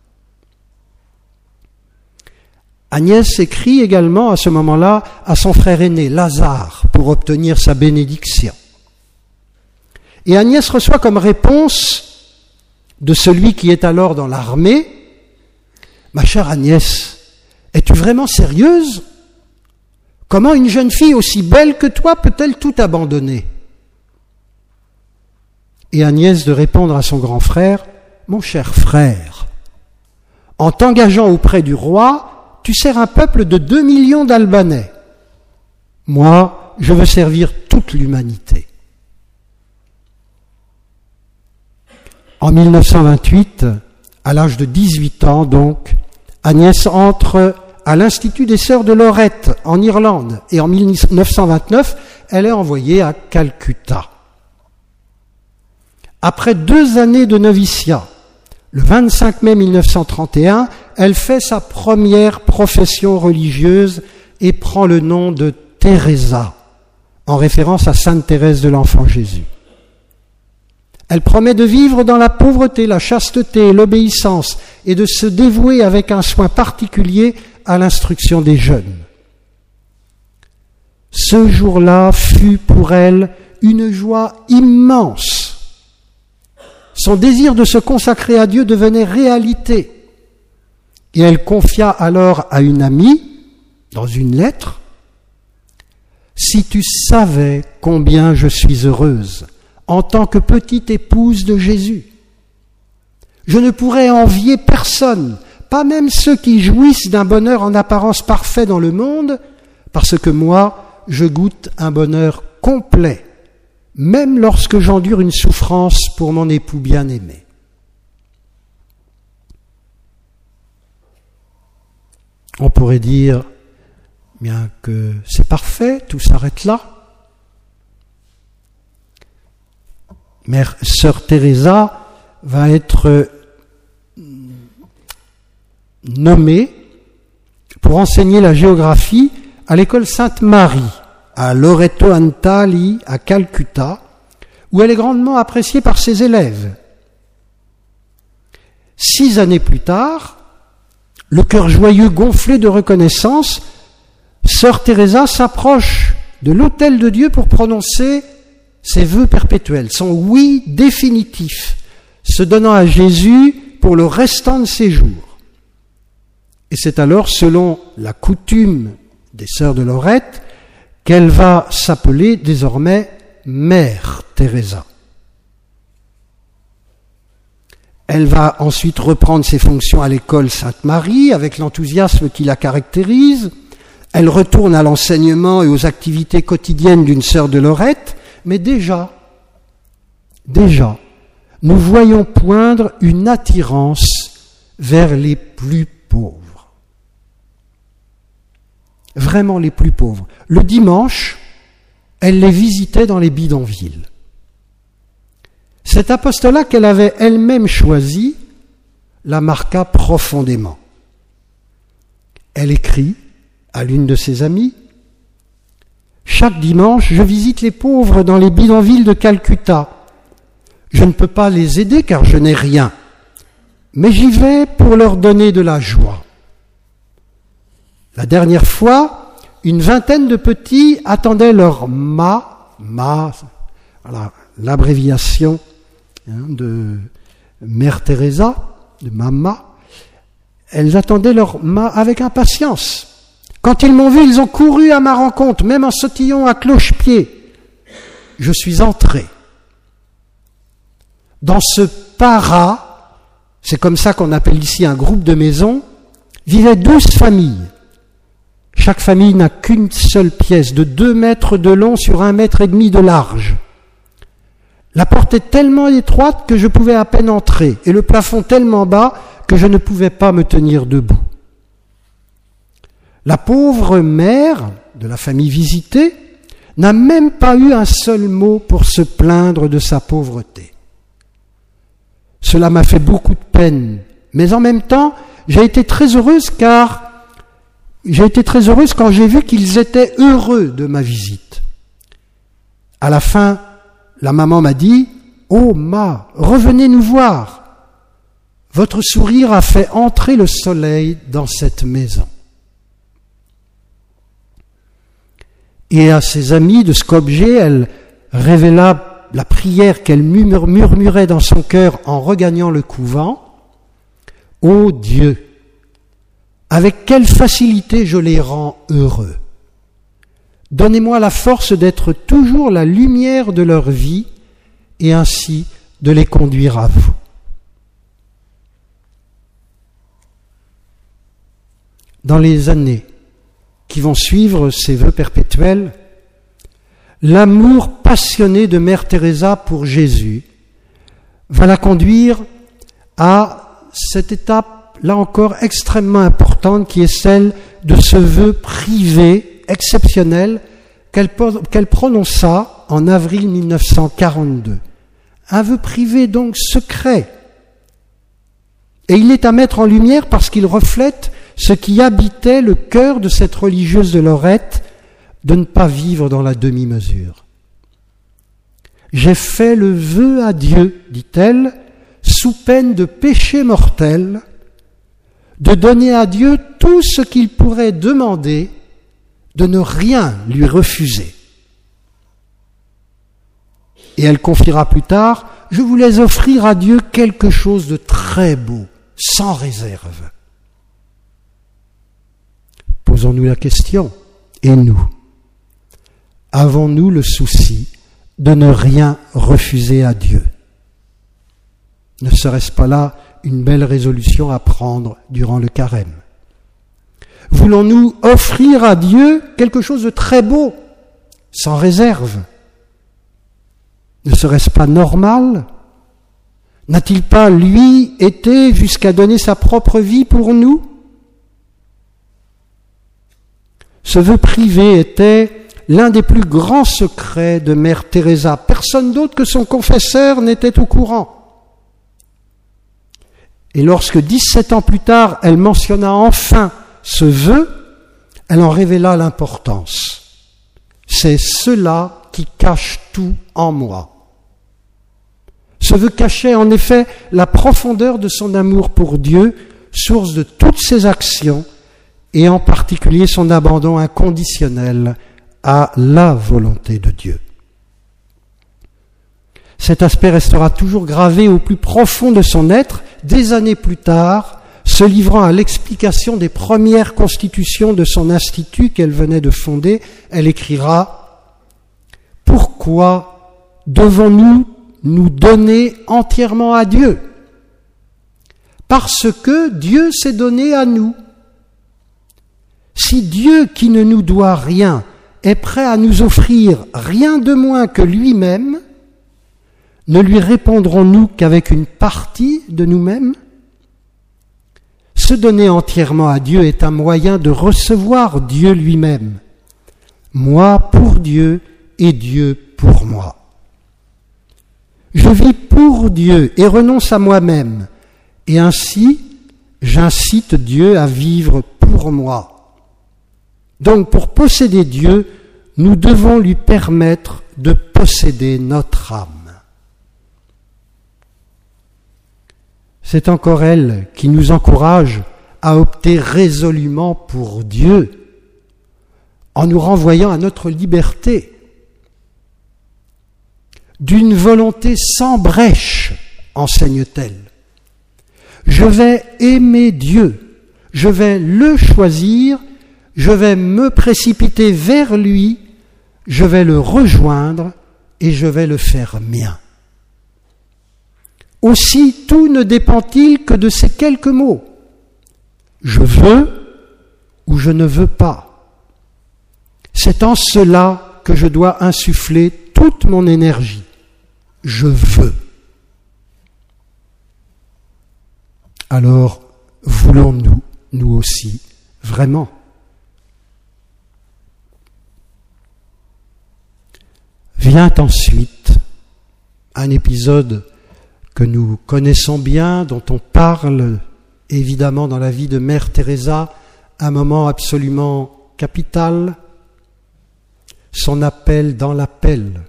Agnès écrit également à ce moment-là à son frère aîné, Lazare, pour obtenir sa bénédiction. Et Agnès reçoit comme réponse de celui qui est alors dans l'armée, « Ma chère Agnès, es-tu vraiment sérieuse ? Comment une jeune fille aussi belle que toi peut-elle tout abandonner ?» Et Agnès de répondre à son grand frère, « Mon cher frère, en t'engageant auprès du roi, tu sers un peuple de deux millions d'Albanais. Moi, je veux servir toute l'humanité. » En mille neuf cent vingt-huit, à l'âge de dix-huit ans donc, Agnès entre à l'Institut des Sœurs de Lorette en Irlande et en mille neuf cent vingt-neuf, elle est envoyée à Calcutta. Après deux années de noviciat, le vingt-cinq mai mille neuf cent trente et un, elle fait sa première profession religieuse et prend le nom de Teresa, en référence à Sainte Thérèse de l'Enfant Jésus. Elle promet de vivre dans la pauvreté, la chasteté et l'obéissance et de se dévouer avec un soin particulier à l'instruction des jeunes. Ce jour-là fut pour elle une joie immense. Son désir de se consacrer à Dieu devenait réalité. Et elle confia alors à une amie, dans une lettre, « Si tu savais combien je suis heureuse en tant que petite épouse de Jésus, je ne pourrais envier personne, pas même ceux qui jouissent d'un bonheur en apparence parfait dans le monde, parce que moi, je goûte un bonheur complet, même lorsque j'endure une souffrance pour mon époux bien-aimé. » On pourrait dire, bien que c'est parfait, tout s'arrête là. Mère Sœur Teresa va être nommée pour enseigner la géographie à l'école Sainte-Marie, à Loreto Antali, à Calcutta, où elle est grandement appréciée par ses élèves. Six années plus tard, le cœur joyeux gonflé de reconnaissance, Sœur Teresa s'approche de l'autel de Dieu pour prononcer ses vœux perpétuels, son oui définitif, se donnant à Jésus pour le restant de ses jours. Et c'est alors, selon la coutume des Sœurs de Lorette, qu'elle va s'appeler désormais Mère Teresa. Elle va ensuite reprendre ses fonctions à l'école Sainte-Marie avec l'enthousiasme qui la caractérise. Elle retourne à l'enseignement et aux activités quotidiennes d'une sœur de Lorette, mais déjà, déjà, nous voyons poindre une attirance vers les plus pauvres. Vraiment les plus pauvres. Le dimanche, elle les visitait dans les bidonvilles. Cet apostolat qu'elle avait elle-même choisi la marqua profondément. Elle écrit à l'une de ses amies, « Chaque dimanche, je visite les pauvres dans les bidonvilles de Calcutta. Je ne peux pas les aider car je n'ai rien, mais j'y vais pour leur donner de la joie. La dernière fois, une vingtaine de petits attendaient leur ma, ma, voilà, l'abréviation hein, de Mère Teresa, de Mama. Elles attendaient leur ma avec impatience. Quand ils m'ont vu, ils ont couru à ma rencontre, même en sautillant à cloche-pied. Je suis entré. Dans ce para, c'est comme ça qu'on appelle ici un groupe de maisons, vivaient douze familles. chaque famille n'a qu'une seule pièce de deux mètres de long sur un mètre et demi de large. La porte est tellement étroite que je pouvais à peine entrer et le plafond tellement bas que je ne pouvais pas me tenir debout. La pauvre mère de la famille visitée n'a même pas eu un seul mot pour se plaindre de sa pauvreté. Cela m'a fait beaucoup de peine, mais en même temps, j'ai été très heureuse car j'ai été très heureuse quand j'ai vu qu'ils étaient heureux de ma visite. À la fin, la maman m'a dit « Oh, ma, revenez nous voir. Votre sourire a fait entrer le soleil dans cette maison. » Et à ses amis de Skopje, elle révéla la prière qu'elle murmurait dans son cœur en regagnant le couvent. « Ô Dieu, avec quelle facilité je les rends heureux. Donnez-moi la force d'être toujours la lumière de leur vie et ainsi de les conduire à vous. » Dans les années qui vont suivre ces vœux perpétuels, l'amour passionné de Mère Teresa pour Jésus va la conduire à cette étape, là encore, extrêmement importante, qui est celle de ce vœu privé, exceptionnel, qu'elle, qu'elle prononça en avril mille neuf cent quarante-deux. Un vœu privé, donc secret. Et il est à mettre en lumière parce qu'il reflète ce qui habitait le cœur de cette religieuse de Lorette, de ne pas vivre dans la demi-mesure. « J'ai fait le vœu à Dieu, dit-elle, sous peine de péché mortel, de donner à Dieu tout ce qu'il pourrait demander, de ne rien lui refuser. » Et elle confiera plus tard, « Je voulais offrir à Dieu quelque chose de très beau, sans réserve. » Posons-nous la question, et nous, avons-nous le souci de ne rien refuser à Dieu? Ne serait-ce pas là une belle résolution à prendre durant le carême? Voulons-nous offrir à Dieu quelque chose de très beau, sans réserve? Ne serait-ce pas normal? N'a-t-il pas, lui, été jusqu'à donner sa propre vie pour nous? Ce vœu privé était l'un des plus grands secrets de Mère Teresa. Personne d'autre que son confesseur n'était au courant. Et lorsque, dix-sept ans plus tard, elle mentionna enfin ce vœu, elle en révéla l'importance. C'est cela qui cache tout en moi. Ce vœu cachait en effet la profondeur de son amour pour Dieu, source de toutes ses actions, et en particulier son abandon inconditionnel à la volonté de Dieu. Cet aspect restera toujours gravé au plus profond de son être, des années plus tard, se livrant à l'explication des premières constitutions de son institut qu'elle venait de fonder. Elle écrira « Pourquoi devons-nous nous donner entièrement à Dieu? Parce que Dieu s'est donné à nous. Si Dieu, qui ne nous doit rien, est prêt à nous offrir rien de moins que lui-même, ne lui répondrons-nous qu'avec une partie de nous-mêmes? Se donner entièrement à Dieu est un moyen de recevoir Dieu lui-même. Moi pour Dieu et Dieu pour moi. Je vis pour Dieu et renonce à moi-même, et ainsi j'incite Dieu à vivre pour moi. Donc, pour posséder Dieu, nous devons lui permettre de posséder notre âme. C'est encore elle qui nous encourage à opter résolument pour Dieu, en nous renvoyant à notre liberté, d'une volonté sans brèche, enseigne-t-elle. Je vais aimer Dieu, je vais le choisir, je vais me précipiter vers lui, je vais le rejoindre et je vais le faire mien. Aussi, tout ne dépend-il que de ces quelques mots. Je veux ou je ne veux pas. C'est en cela que je dois insuffler toute mon énergie. Je veux. Alors, voulons-nous, nous aussi, vraiment? Vient ensuite un épisode que nous connaissons bien, dont on parle évidemment dans la vie de Mère Teresa, un moment absolument capital, son appel dans l'appel.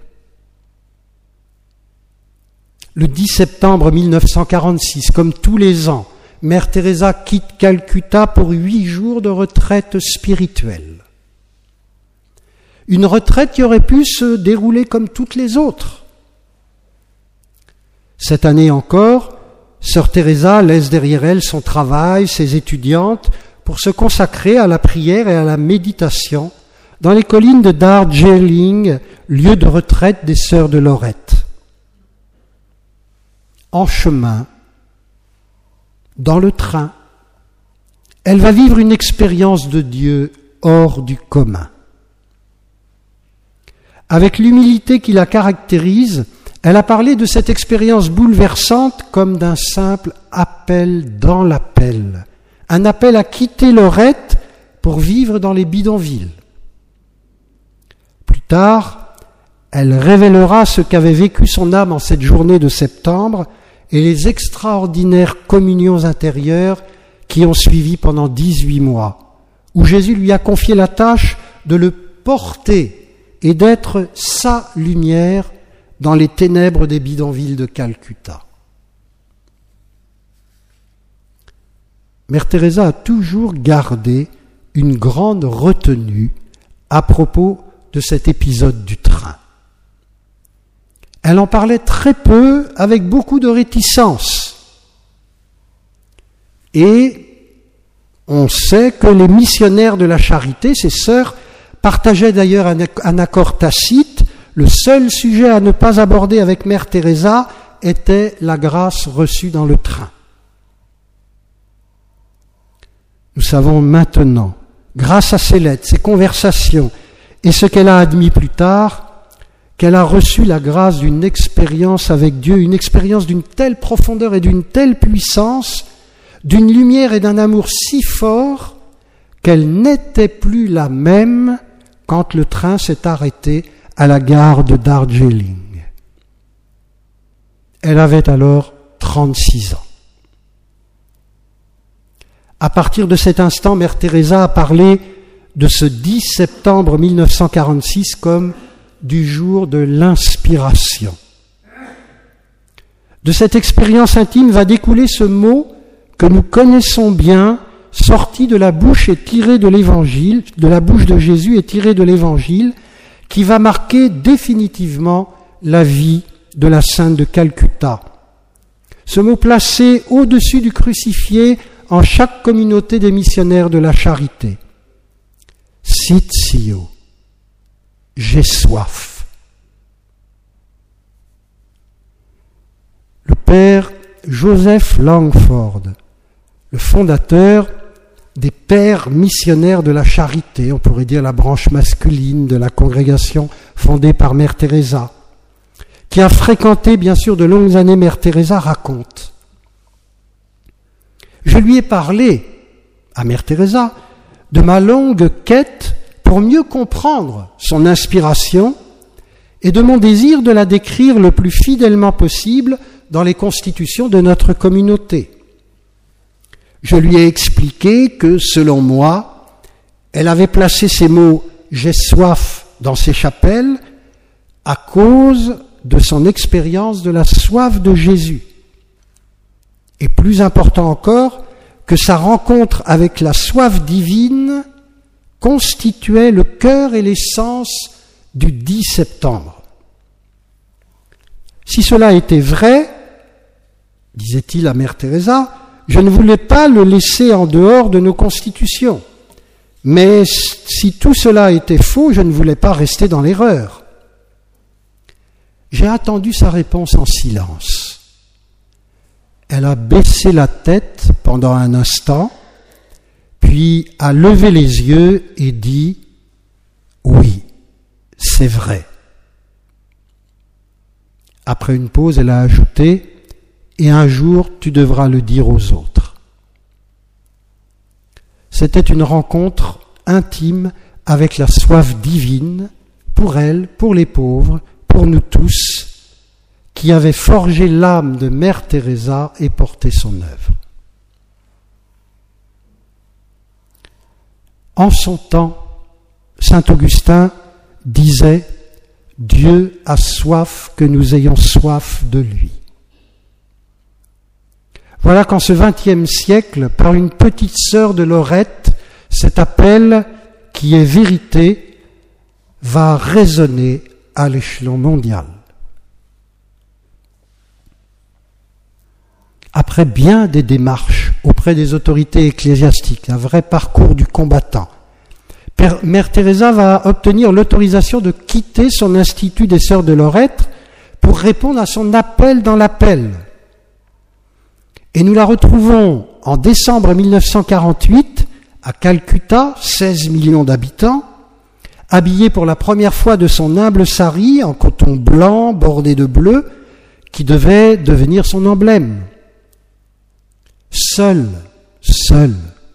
Le dix septembre mille neuf cent quarante-six, comme tous les ans, Mère Teresa quitte Calcutta pour huit jours de retraite spirituelle. Une retraite qui aurait pu se dérouler comme toutes les autres. Cette année encore, Sœur Teresa laisse derrière elle son travail, ses étudiantes, pour se consacrer à la prière et à la méditation dans les collines de Darjeeling, lieu de retraite des Sœurs de Lorette. En chemin, dans le train, elle va vivre une expérience de Dieu hors du commun. Avec l'humilité qui la caractérise, elle a parlé de cette expérience bouleversante comme d'un simple appel dans l'appel, un appel à quitter Lorette pour vivre dans les bidonvilles. Plus tard, elle révélera ce qu'avait vécu son âme en cette journée de septembre et les extraordinaires communions intérieures qui ont suivi pendant dix-huit mois, où Jésus lui a confié la tâche de le porter et d'être sa lumière dans les ténèbres des bidonvilles de Calcutta. Mère Teresa a toujours gardé une grande retenue à propos de cet épisode du train. Elle en parlait très peu, avec beaucoup de réticence. Et on sait que les missionnaires de la charité, ces sœurs, partageaient d'ailleurs un accord tacite. Le seul sujet à ne pas aborder avec Mère Teresa était la grâce reçue dans le train. Nous savons maintenant, grâce à ses lettres, ses conversations et ce qu'elle a admis plus tard, qu'elle a reçu la grâce d'une expérience avec Dieu, une expérience d'une telle profondeur et d'une telle puissance, d'une lumière et d'un amour si fort qu'elle n'était plus la même quand le train s'est arrêté à la gare de Darjeeling. Elle avait alors trente-six ans. À partir de cet instant, Mère Teresa a parlé de ce dix septembre mille neuf cent quarante-six comme du jour de l'inspiration. De cette expérience intime va découler ce mot que nous connaissons bien, sorti de la bouche et tiré de l'Évangile, de la bouche de Jésus et tiré de l'Évangile, qui va marquer définitivement la vie de la Sainte de Calcutta. Ce mot placé au-dessus du crucifié en chaque communauté des missionnaires de la charité. Sitio, j'ai soif. Le père Joseph Langford, le fondateur des pères missionnaires de la charité, on pourrait dire la branche masculine de la congrégation fondée par Mère Teresa, qui a fréquenté bien sûr de longues années Mère Teresa, raconte: je lui ai parlé, à Mère Teresa, de ma longue quête pour mieux comprendre son inspiration et de mon désir de la décrire le plus fidèlement possible dans les constitutions de notre communauté. Je lui ai expliqué que, selon moi, elle avait placé ces mots « j'ai soif » dans ses chapelles à cause de son expérience de la soif de Jésus. Et plus important encore, que sa rencontre avec la soif divine constituait le cœur et l'essence du dix septembre. Si cela était vrai, disait-il à Mère Teresa, je ne voulais pas le laisser en dehors de nos constitutions. Mais si tout cela était faux, je ne voulais pas rester dans l'erreur. J'ai attendu sa réponse en silence. Elle a baissé la tête pendant un instant, puis a levé les yeux et dit « Oui, c'est vrai. Après une pause, elle a ajouté, et un jour tu devras le dire aux autres. C'était une rencontre intime avec la soif divine, pour elle, pour les pauvres, pour nous tous, qui avait forgé l'âme de Mère Teresa et porté son œuvre. En son temps, saint Augustin disait « Dieu a soif que nous ayons soif de lui ». Voilà qu'en ce vingtième siècle, par une petite sœur de Lorette, cet appel qui est vérité va résonner à l'échelon mondial. Après bien des démarches auprès des autorités ecclésiastiques, un vrai parcours du combattant, Mère Teresa va obtenir l'autorisation de quitter son institut des Sœurs de Lorette pour répondre à son appel dans l'appel. Et nous la retrouvons en décembre mille neuf cent quarante-huit à Calcutta, seize millions d'habitants, habillée pour la première fois de son humble sari en coton blanc bordé de bleu, qui devait devenir son emblème. Seule, seule,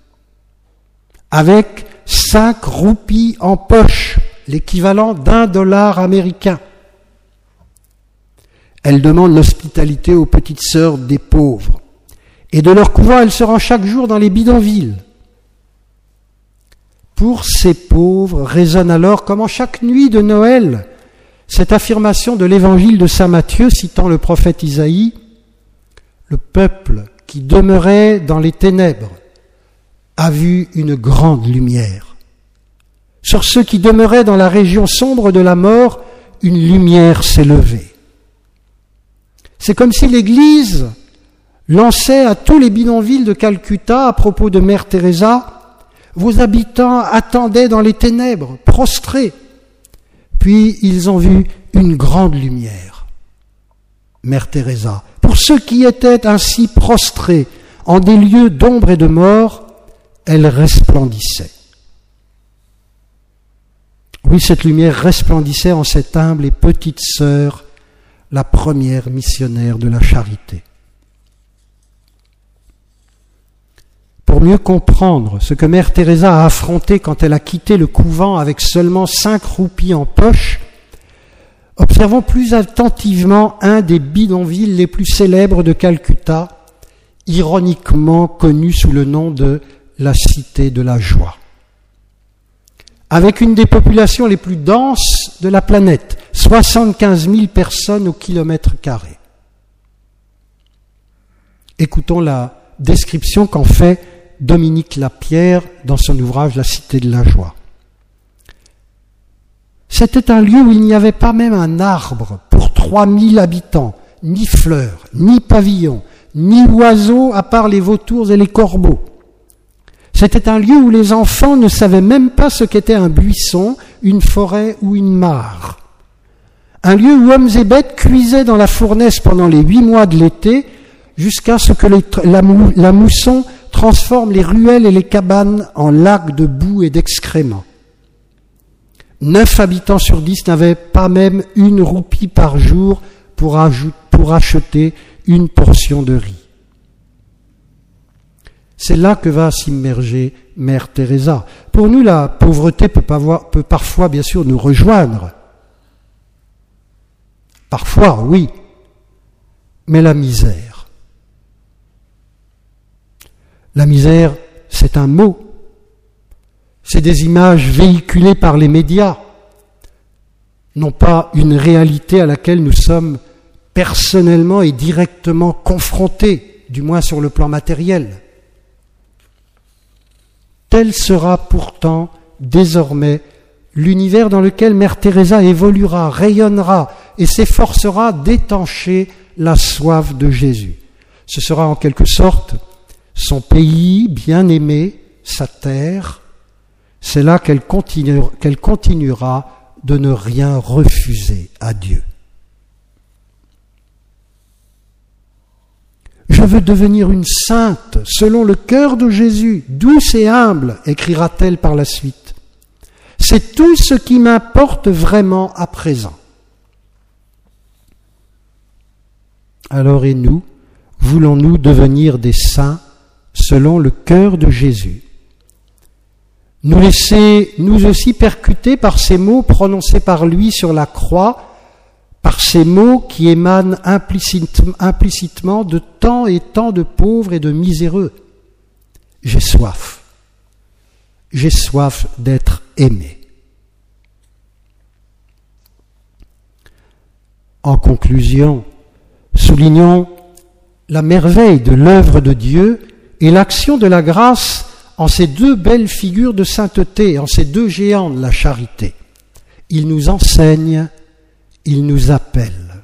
avec cinq roupies en poche, l'équivalent d'un dollar américain. Elle demande l'hospitalité aux petites sœurs des pauvres. Et de leur couvent, elle se rend chaque jour dans les bidonvilles. Pour ces pauvres résonne alors, comme en chaque nuit de Noël, cette affirmation de l'évangile de saint Matthieu citant le prophète Isaïe, « Le peuple qui demeurait dans les ténèbres a vu une grande lumière. Sur ceux qui demeuraient dans la région sombre de la mort, une lumière s'est levée. » C'est comme si l'Église lançait à tous les bidonvilles de Calcutta à propos de Mère Teresa, vos habitants attendaient dans les ténèbres, prostrés. Puis ils ont vu une grande lumière. Mère Teresa, pour ceux qui étaient ainsi prostrés en des lieux d'ombre et de mort, elle resplendissait. Oui, cette lumière resplendissait en cette humble et petite sœur, la première missionnaire de la charité. Pour mieux comprendre ce que Mère Teresa a affronté quand elle a quitté le couvent avec seulement cinq roupies en poche, observons plus attentivement un des bidonvilles les plus célèbres de Calcutta, ironiquement connu sous le nom de la Cité de la Joie. Avec une des populations les plus denses de la planète, soixante-quinze mille personnes au kilomètre carré. Écoutons la description qu'en fait Dominique Lapierre dans son ouvrage La Cité de la Joie. C'était un lieu où il n'y avait pas même un arbre pour trois mille habitants, ni fleurs, ni pavillons, ni oiseaux à part les vautours et les corbeaux. C'était un lieu où les enfants ne savaient même pas ce qu'était un buisson, une forêt ou une mare. Un lieu où hommes et bêtes cuisaient dans la fournaise pendant les huit mois de l'été, jusqu'à ce que les, la, la mousson transforme les ruelles et les cabanes en lacs de boue et d'excréments. Neuf habitants sur dix n'avaient pas même une roupie par jour pour, ajout, pour acheter une portion de riz. C'est là que va s'immerger Mère Teresa. Pour nous, la pauvreté peut, pas voir, peut parfois, bien sûr, nous rejoindre. Parfois, oui, mais la misère. La misère, c'est un mot. C'est des images véhiculées par les médias, non pas une réalité à laquelle nous sommes personnellement et directement confrontés, du moins sur le plan matériel. Tel sera pourtant désormais l'univers dans lequel Mère Teresa évoluera, rayonnera et s'efforcera d'étancher la soif de Jésus. Ce sera en quelque sorte son pays bien-aimé, sa terre. C'est là qu'elle continuera, qu'elle continuera de ne rien refuser à Dieu. Je veux devenir une sainte selon le cœur de Jésus, douce et humble, écrira-t-elle par la suite. C'est tout ce qui m'importe vraiment à présent. Alors et nous, voulons-nous devenir des saints selon le cœur de Jésus? Nous laisser nous aussi percuter par ces mots prononcés par lui sur la croix, par ces mots qui émanent implicitement de tant et tant de pauvres et de miséreux. J'ai soif. J'ai soif d'être aimé. En conclusion, soulignons la merveille de l'œuvre de Dieu et l'action de la grâce en ces deux belles figures de sainteté, en ces deux géants de la charité. Il nous enseigne, il nous appelle.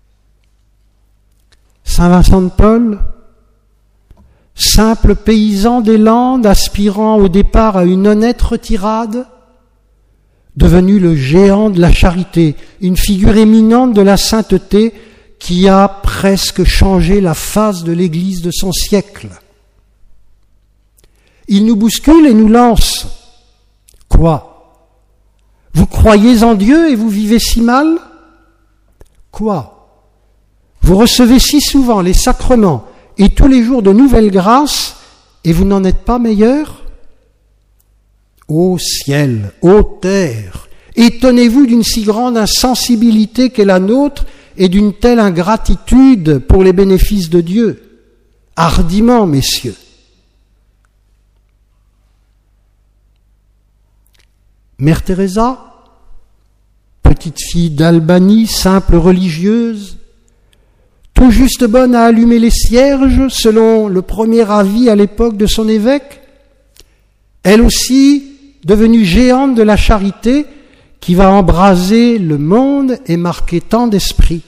Saint Vincent de Paul, simple paysan des Landes, aspirant au départ à une honnête retirade, devenu le géant de la charité, une figure éminente de la sainteté qui a presque changé la face de l'Église de son siècle. Il nous bouscule et nous lance. Quoi? Vous croyez en Dieu et vous vivez si mal? Quoi? Vous recevez si souvent les sacrements et tous les jours de nouvelles grâces et vous n'en êtes pas meilleur? Ô ciel, ô terre, étonnez-vous d'une si grande insensibilité qu'est la nôtre et d'une telle ingratitude pour les bénéfices de Dieu. Hardiment, messieurs. Mère Teresa, petite fille d'Albanie, simple religieuse, tout juste bonne à allumer les cierges selon le premier avis à l'époque de son évêque, elle aussi devenue géante de la charité qui va embraser le monde et marquer tant d'esprits.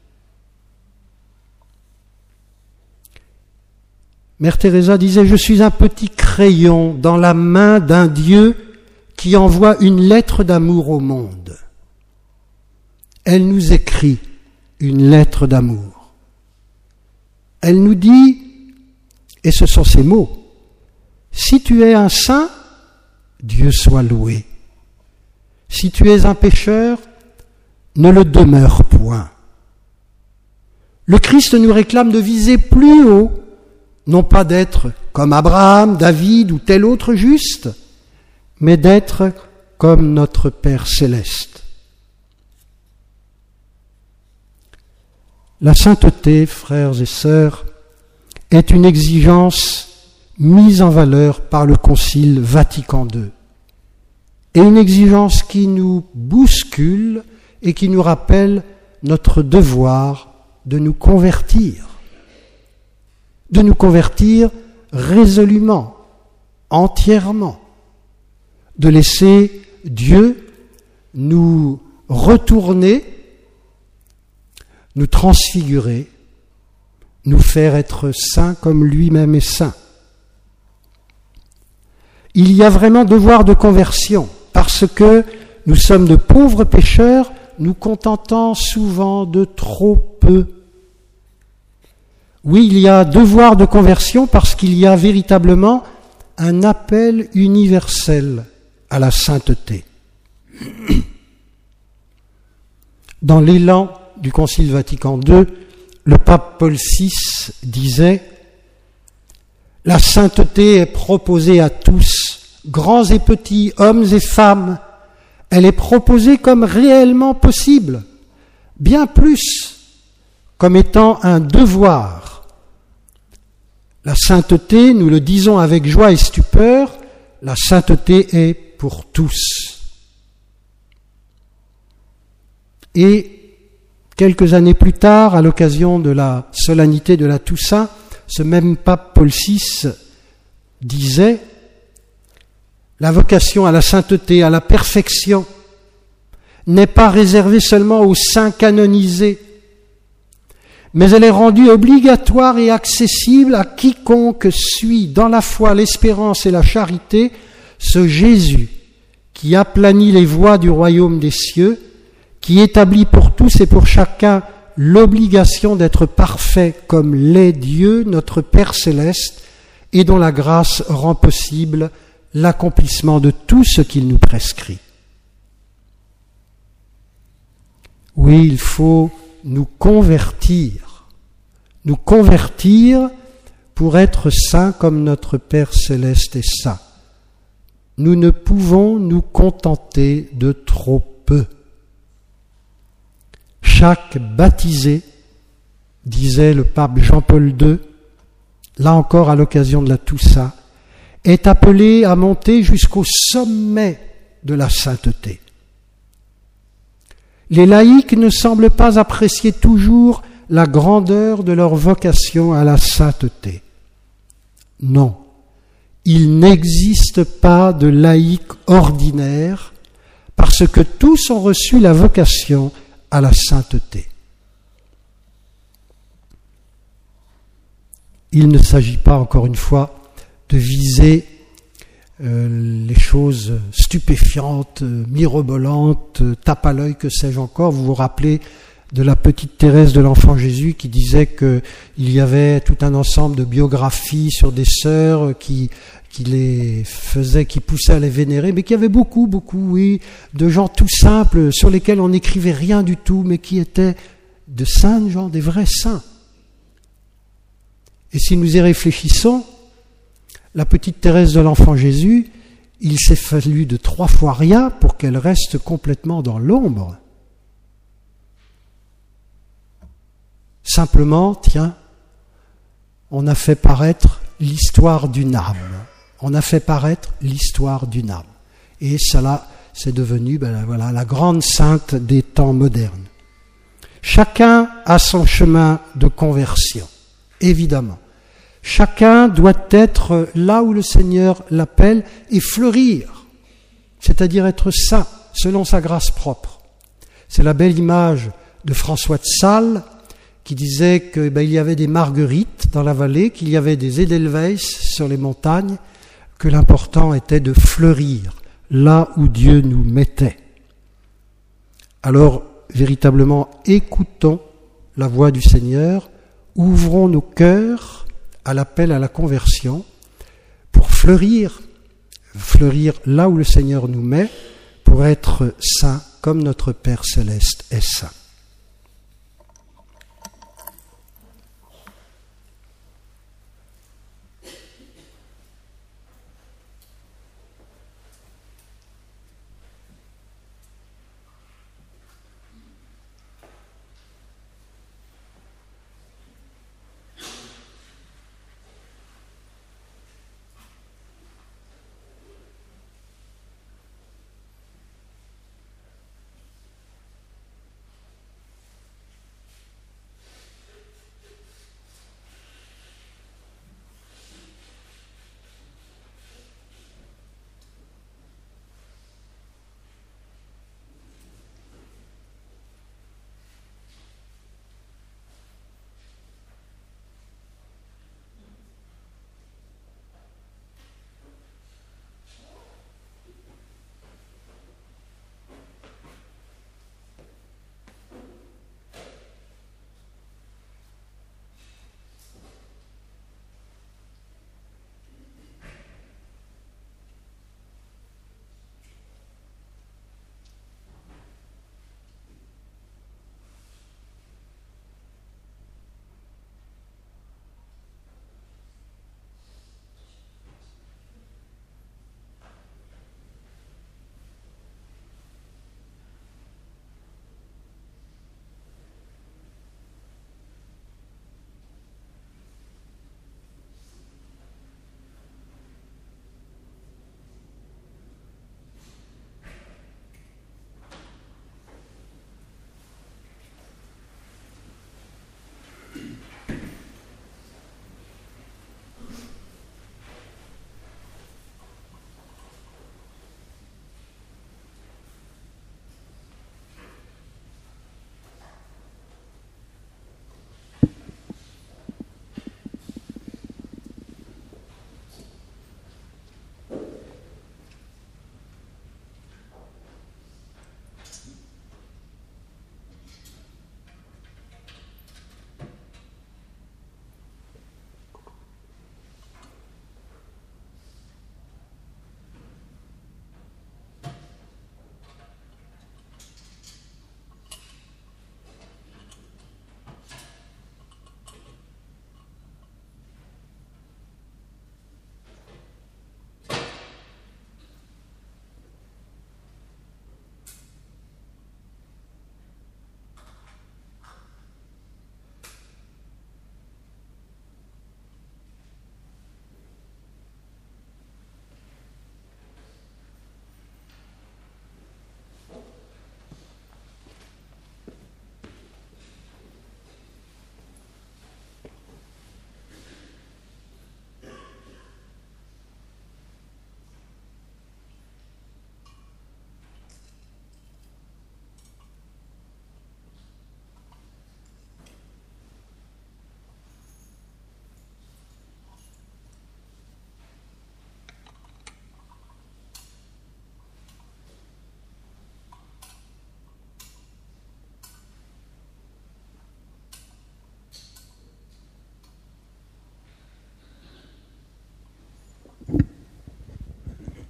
Mère Teresa disait « Je suis un petit crayon dans la main d'un Dieu qui envoie une lettre d'amour au monde. » Elle nous écrit une lettre d'amour. Elle nous dit, et ce sont ces mots, « Si tu es un saint, Dieu soit loué. Si tu es un pécheur, ne le demeure point. » Le Christ nous réclame de viser plus haut, non pas d'être comme Abraham, David ou tel autre juste, mais d'être comme notre Père céleste. La sainteté, frères et sœurs, est une exigence mise en valeur par le Concile Vatican deux, et une exigence qui nous bouscule et qui nous rappelle notre devoir de nous convertir, de nous convertir résolument, entièrement, de laisser Dieu nous retourner, nous transfigurer, nous faire être saints comme lui-même est saint. Il y a vraiment devoir de conversion, parce que nous sommes de pauvres pécheurs, nous contentant souvent de trop peu. Oui, il y a devoir de conversion parce qu'il y a véritablement un appel universel à la sainteté. Dans l'élan du Concile Vatican deux, le pape Paul six disait « La sainteté est proposée à tous, grands et petits, hommes et femmes. Elle est proposée comme réellement possible, bien plus comme étant un devoir. La sainteté, nous le disons avec joie et stupeur, la sainteté est pour tous. » Et quelques années plus tard, à l'occasion de la solennité de la Toussaint, ce même pape Paul six disait « La vocation à la sainteté, à la perfection, n'est pas réservée seulement aux saints canonisés, mais elle est rendue obligatoire et accessible à quiconque suit dans la foi, l'espérance et la charité ce Jésus qui aplanit les voies du royaume des cieux, qui établit pour tous et pour chacun l'obligation d'être parfait comme l'est Dieu, notre Père céleste, et dont la grâce rend possible l'accomplissement de tout ce qu'il nous prescrit. » Oui, il faut nous convertir. Nous convertir pour être saints comme notre Père céleste est saint. Nous ne pouvons nous contenter de trop peu. Chaque baptisé, disait le pape Jean-Paul deux, là encore à l'occasion de la Toussaint, est appelé à monter jusqu'au sommet de la sainteté. Les laïcs ne semblent pas apprécier toujours la grandeur de leur vocation à la sainteté. Non, il n'existe pas de laïc ordinaire parce que tous ont reçu la vocation à la sainteté. Il ne s'agit pas, encore une fois, de viser euh, les choses stupéfiantes, mirobolantes, tape à l'œil, que sais-je encore. Vous vous rappelez de la petite Thérèse de l'Enfant Jésus qui disait qu'il y avait tout un ensemble de biographies sur des sœurs qui, qui les faisaient, qui poussaient à les vénérer, mais qu'il y avait beaucoup, beaucoup, oui, de gens tout simples sur lesquels on n'écrivait rien du tout, mais qui étaient de saints gens, des vrais saints. Et si nous y réfléchissons, la petite Thérèse de l'Enfant Jésus, il s'est fallu de trois fois rien pour qu'elle reste complètement dans l'ombre. Simplement, tiens, on a fait paraître l'histoire d'une âme. On a fait paraître l'histoire d'une âme. Et cela, c'est devenu ben, voilà, la grande sainte des temps modernes. Chacun a son chemin de conversion. Évidemment. Chacun doit être là où le Seigneur l'appelle et fleurir, c'est-à-dire être saint, selon sa grâce propre. C'est la belle image de François de Sales qui disait qu'il ben, y avait des marguerites dans la vallée, qu'il y avait des edelweiss sur les montagnes, que l'important était de fleurir là où Dieu nous mettait. Alors, véritablement, écoutons la voix du Seigneur, ouvrons nos cœurs à l'appel à la conversion pour fleurir, fleurir là où le Seigneur nous met, pour être saints comme notre Père céleste est saint.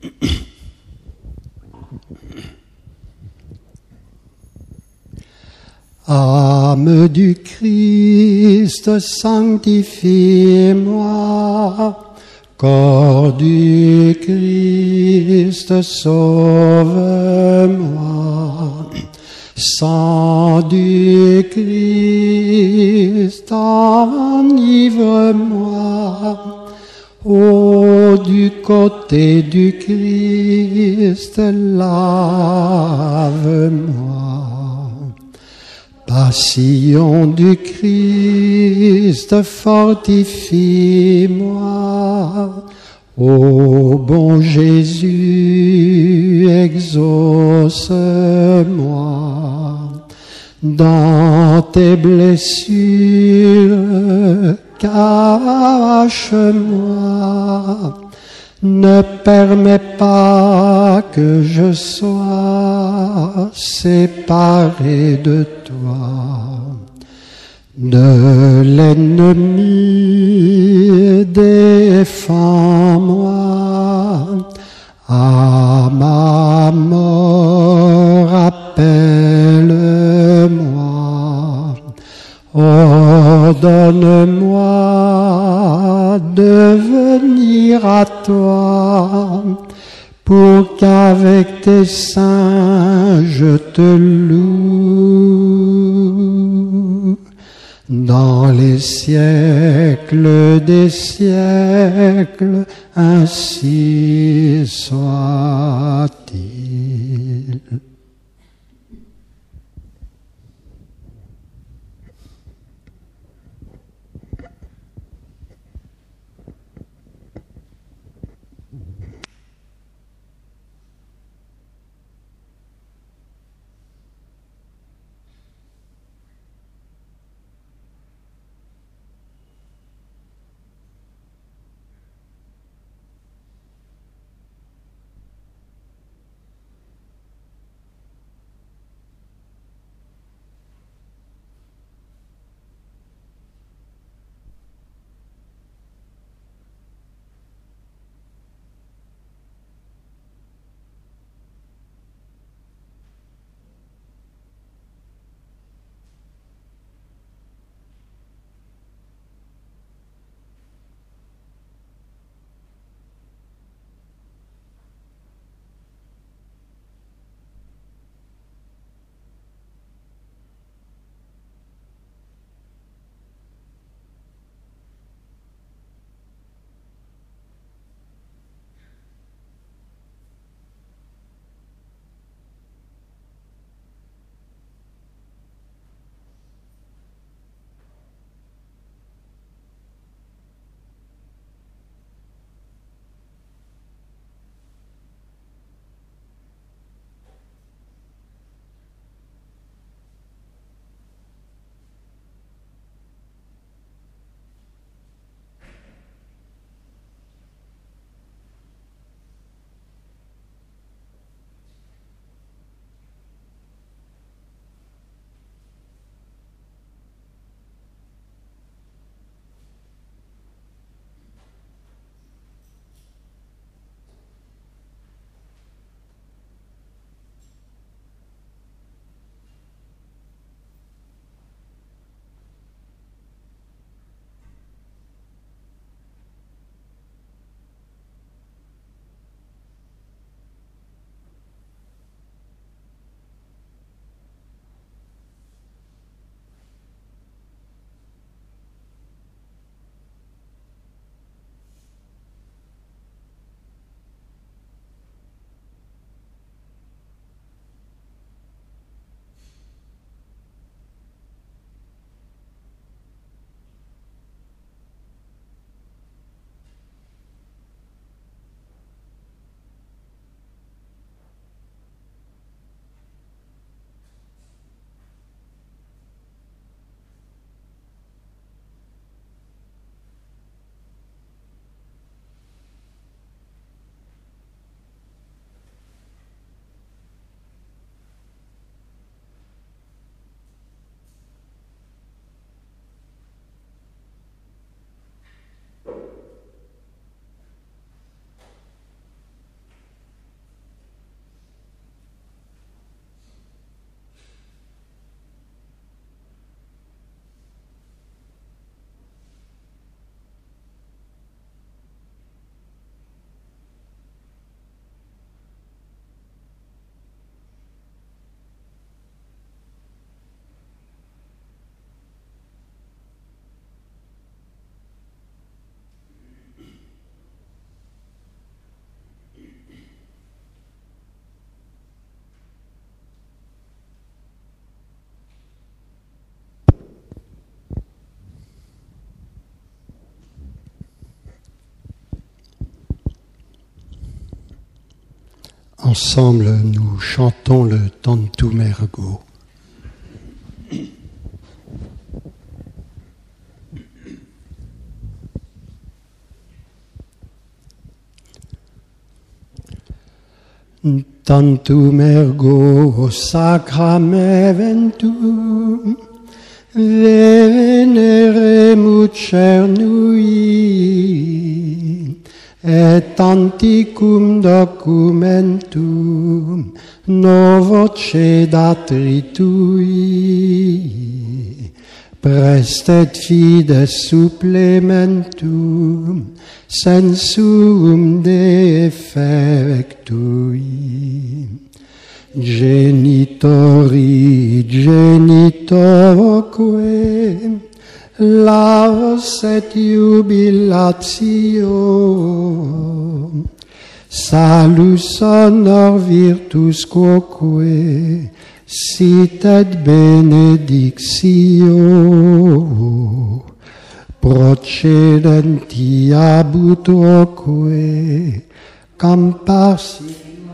Âme du Christ, sanctifie-moi. Corps du Christ, sauve-moi. Sang du Christ, enivre-moi. Ô du côté du Christ, lave-moi. Passion du Christ, fortifie-moi. Ô bon Jésus, exauce-moi. Dans tes blessures, cache-moi. Ne permets pas que je sois séparé de toi. De l'ennemi, défends-moi. À ma mort, appelle-moi. Ordonne-moi de venir à toi, pour qu'avec tes saints je te loue. Dans les siècles des siècles, ainsi soit-il. Ensemble, nous chantons le Tantum Ergo. Tantum ergo sacram eventum veneremut cernui et anticum documentum novo cedatri tui prestet fides supplementum sensum defectui genitori genitoque lavos et jubilatio salus honor virtus quoque sit et benedictio procedenti abut oque camparsi.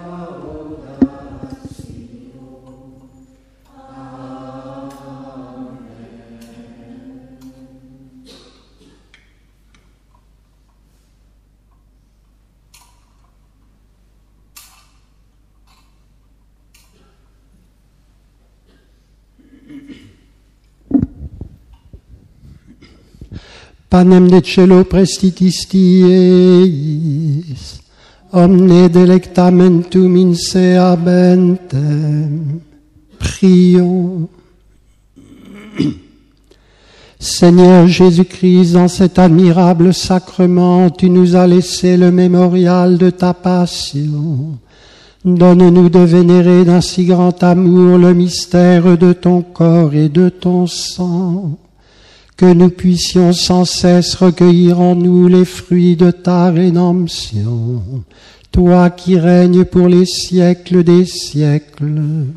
Panem de cielo prestitiis eis, omne delectamentum in se habentem. Prions. Seigneur Jésus-Christ, dans cet admirable sacrement, tu nous as laissé le mémorial de ta passion. Donne-nous de vénérer d'un si grand amour le mystère de ton corps et de ton sang, que nous puissions sans cesse recueillir en nous les fruits de ta rédemption, toi qui règnes pour les siècles des siècles.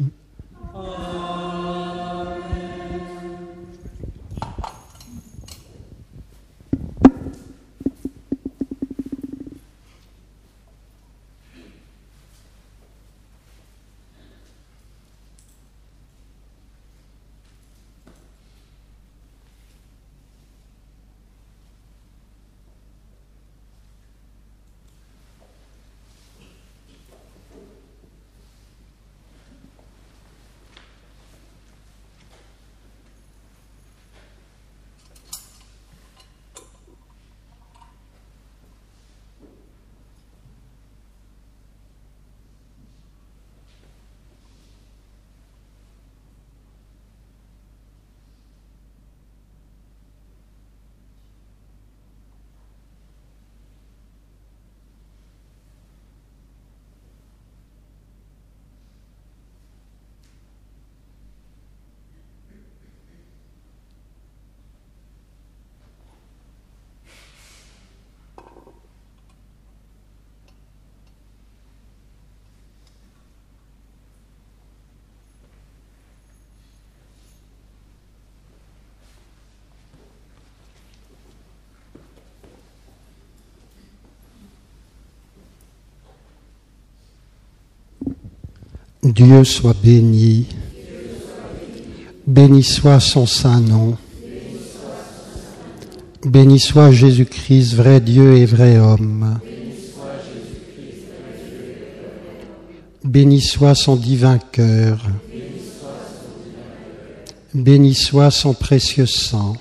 Dieu soit béni, béni soit son saint nom, béni soit Jésus-Christ, vrai Dieu et vrai homme, béni soit son divin cœur, béni soit son précieux sang,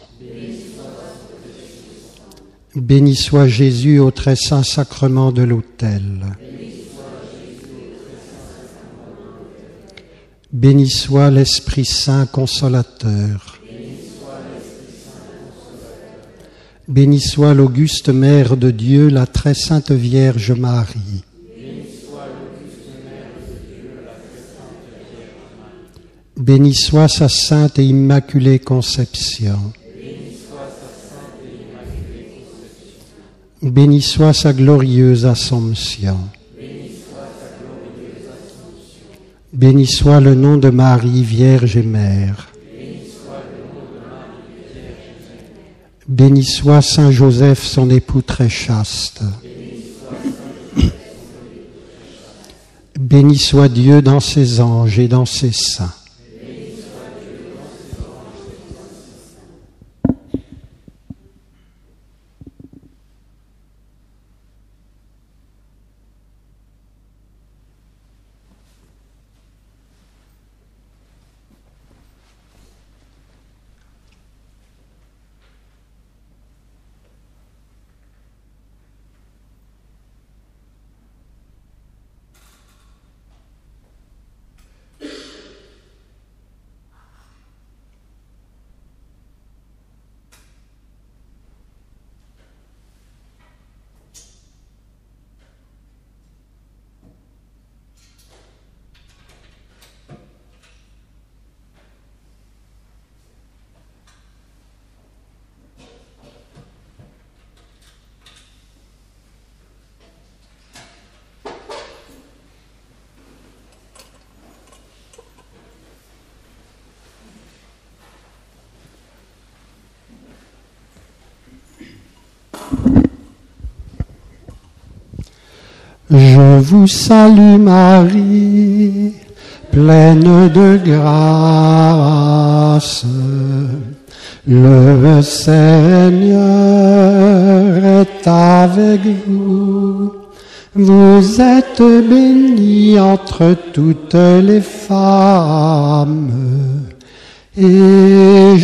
béni soit Jésus au très saint sacrement de l'autel. Béni soit l'Esprit Saint consolateur. Béni soit l'auguste Mère de Dieu, la très sainte Vierge Marie. Béni soit sa sainte et immaculée conception. Béni soit sa glorieuse Assomption. Béni soit le nom de Marie, Vierge et Mère. Béni soit Saint Joseph, son époux très chaste. Béni soit Dieu dans ses anges et dans ses saints. Je vous salue Marie, pleine de grâce. Le Seigneur est avec vous. Vous êtes bénie entre toutes les femmes. Et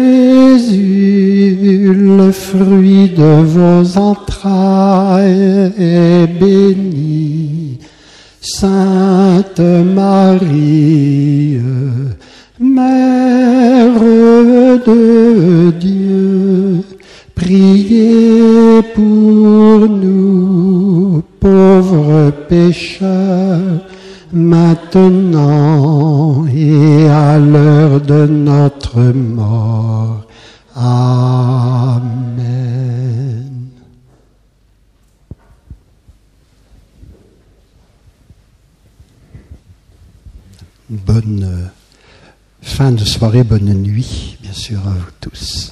Jésus, le fruit de vos entrailles, est béni. Sainte Marie, Mère de Dieu, priez pour nous, pauvres pécheurs, maintenant et à l'heure de notre mort. Amen. Bonne fin de soirée, bonne nuit, bien sûr, à vous tous.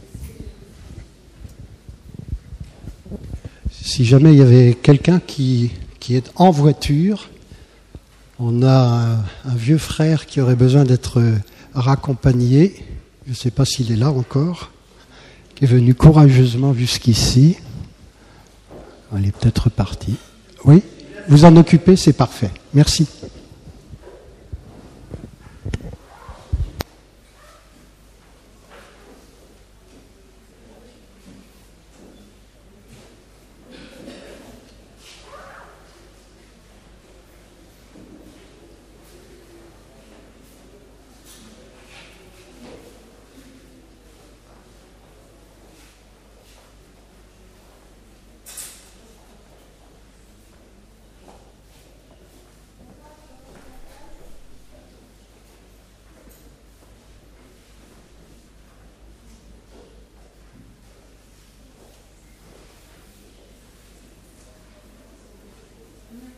Si jamais il y avait quelqu'un qui, qui est en voiture, on a un, un vieux frère qui aurait besoin d'être raccompagné, je ne sais pas s'il est là encore, qui est venu courageusement jusqu'ici. Il est peut-être parti. Oui, vous en occupez, c'est parfait. Merci.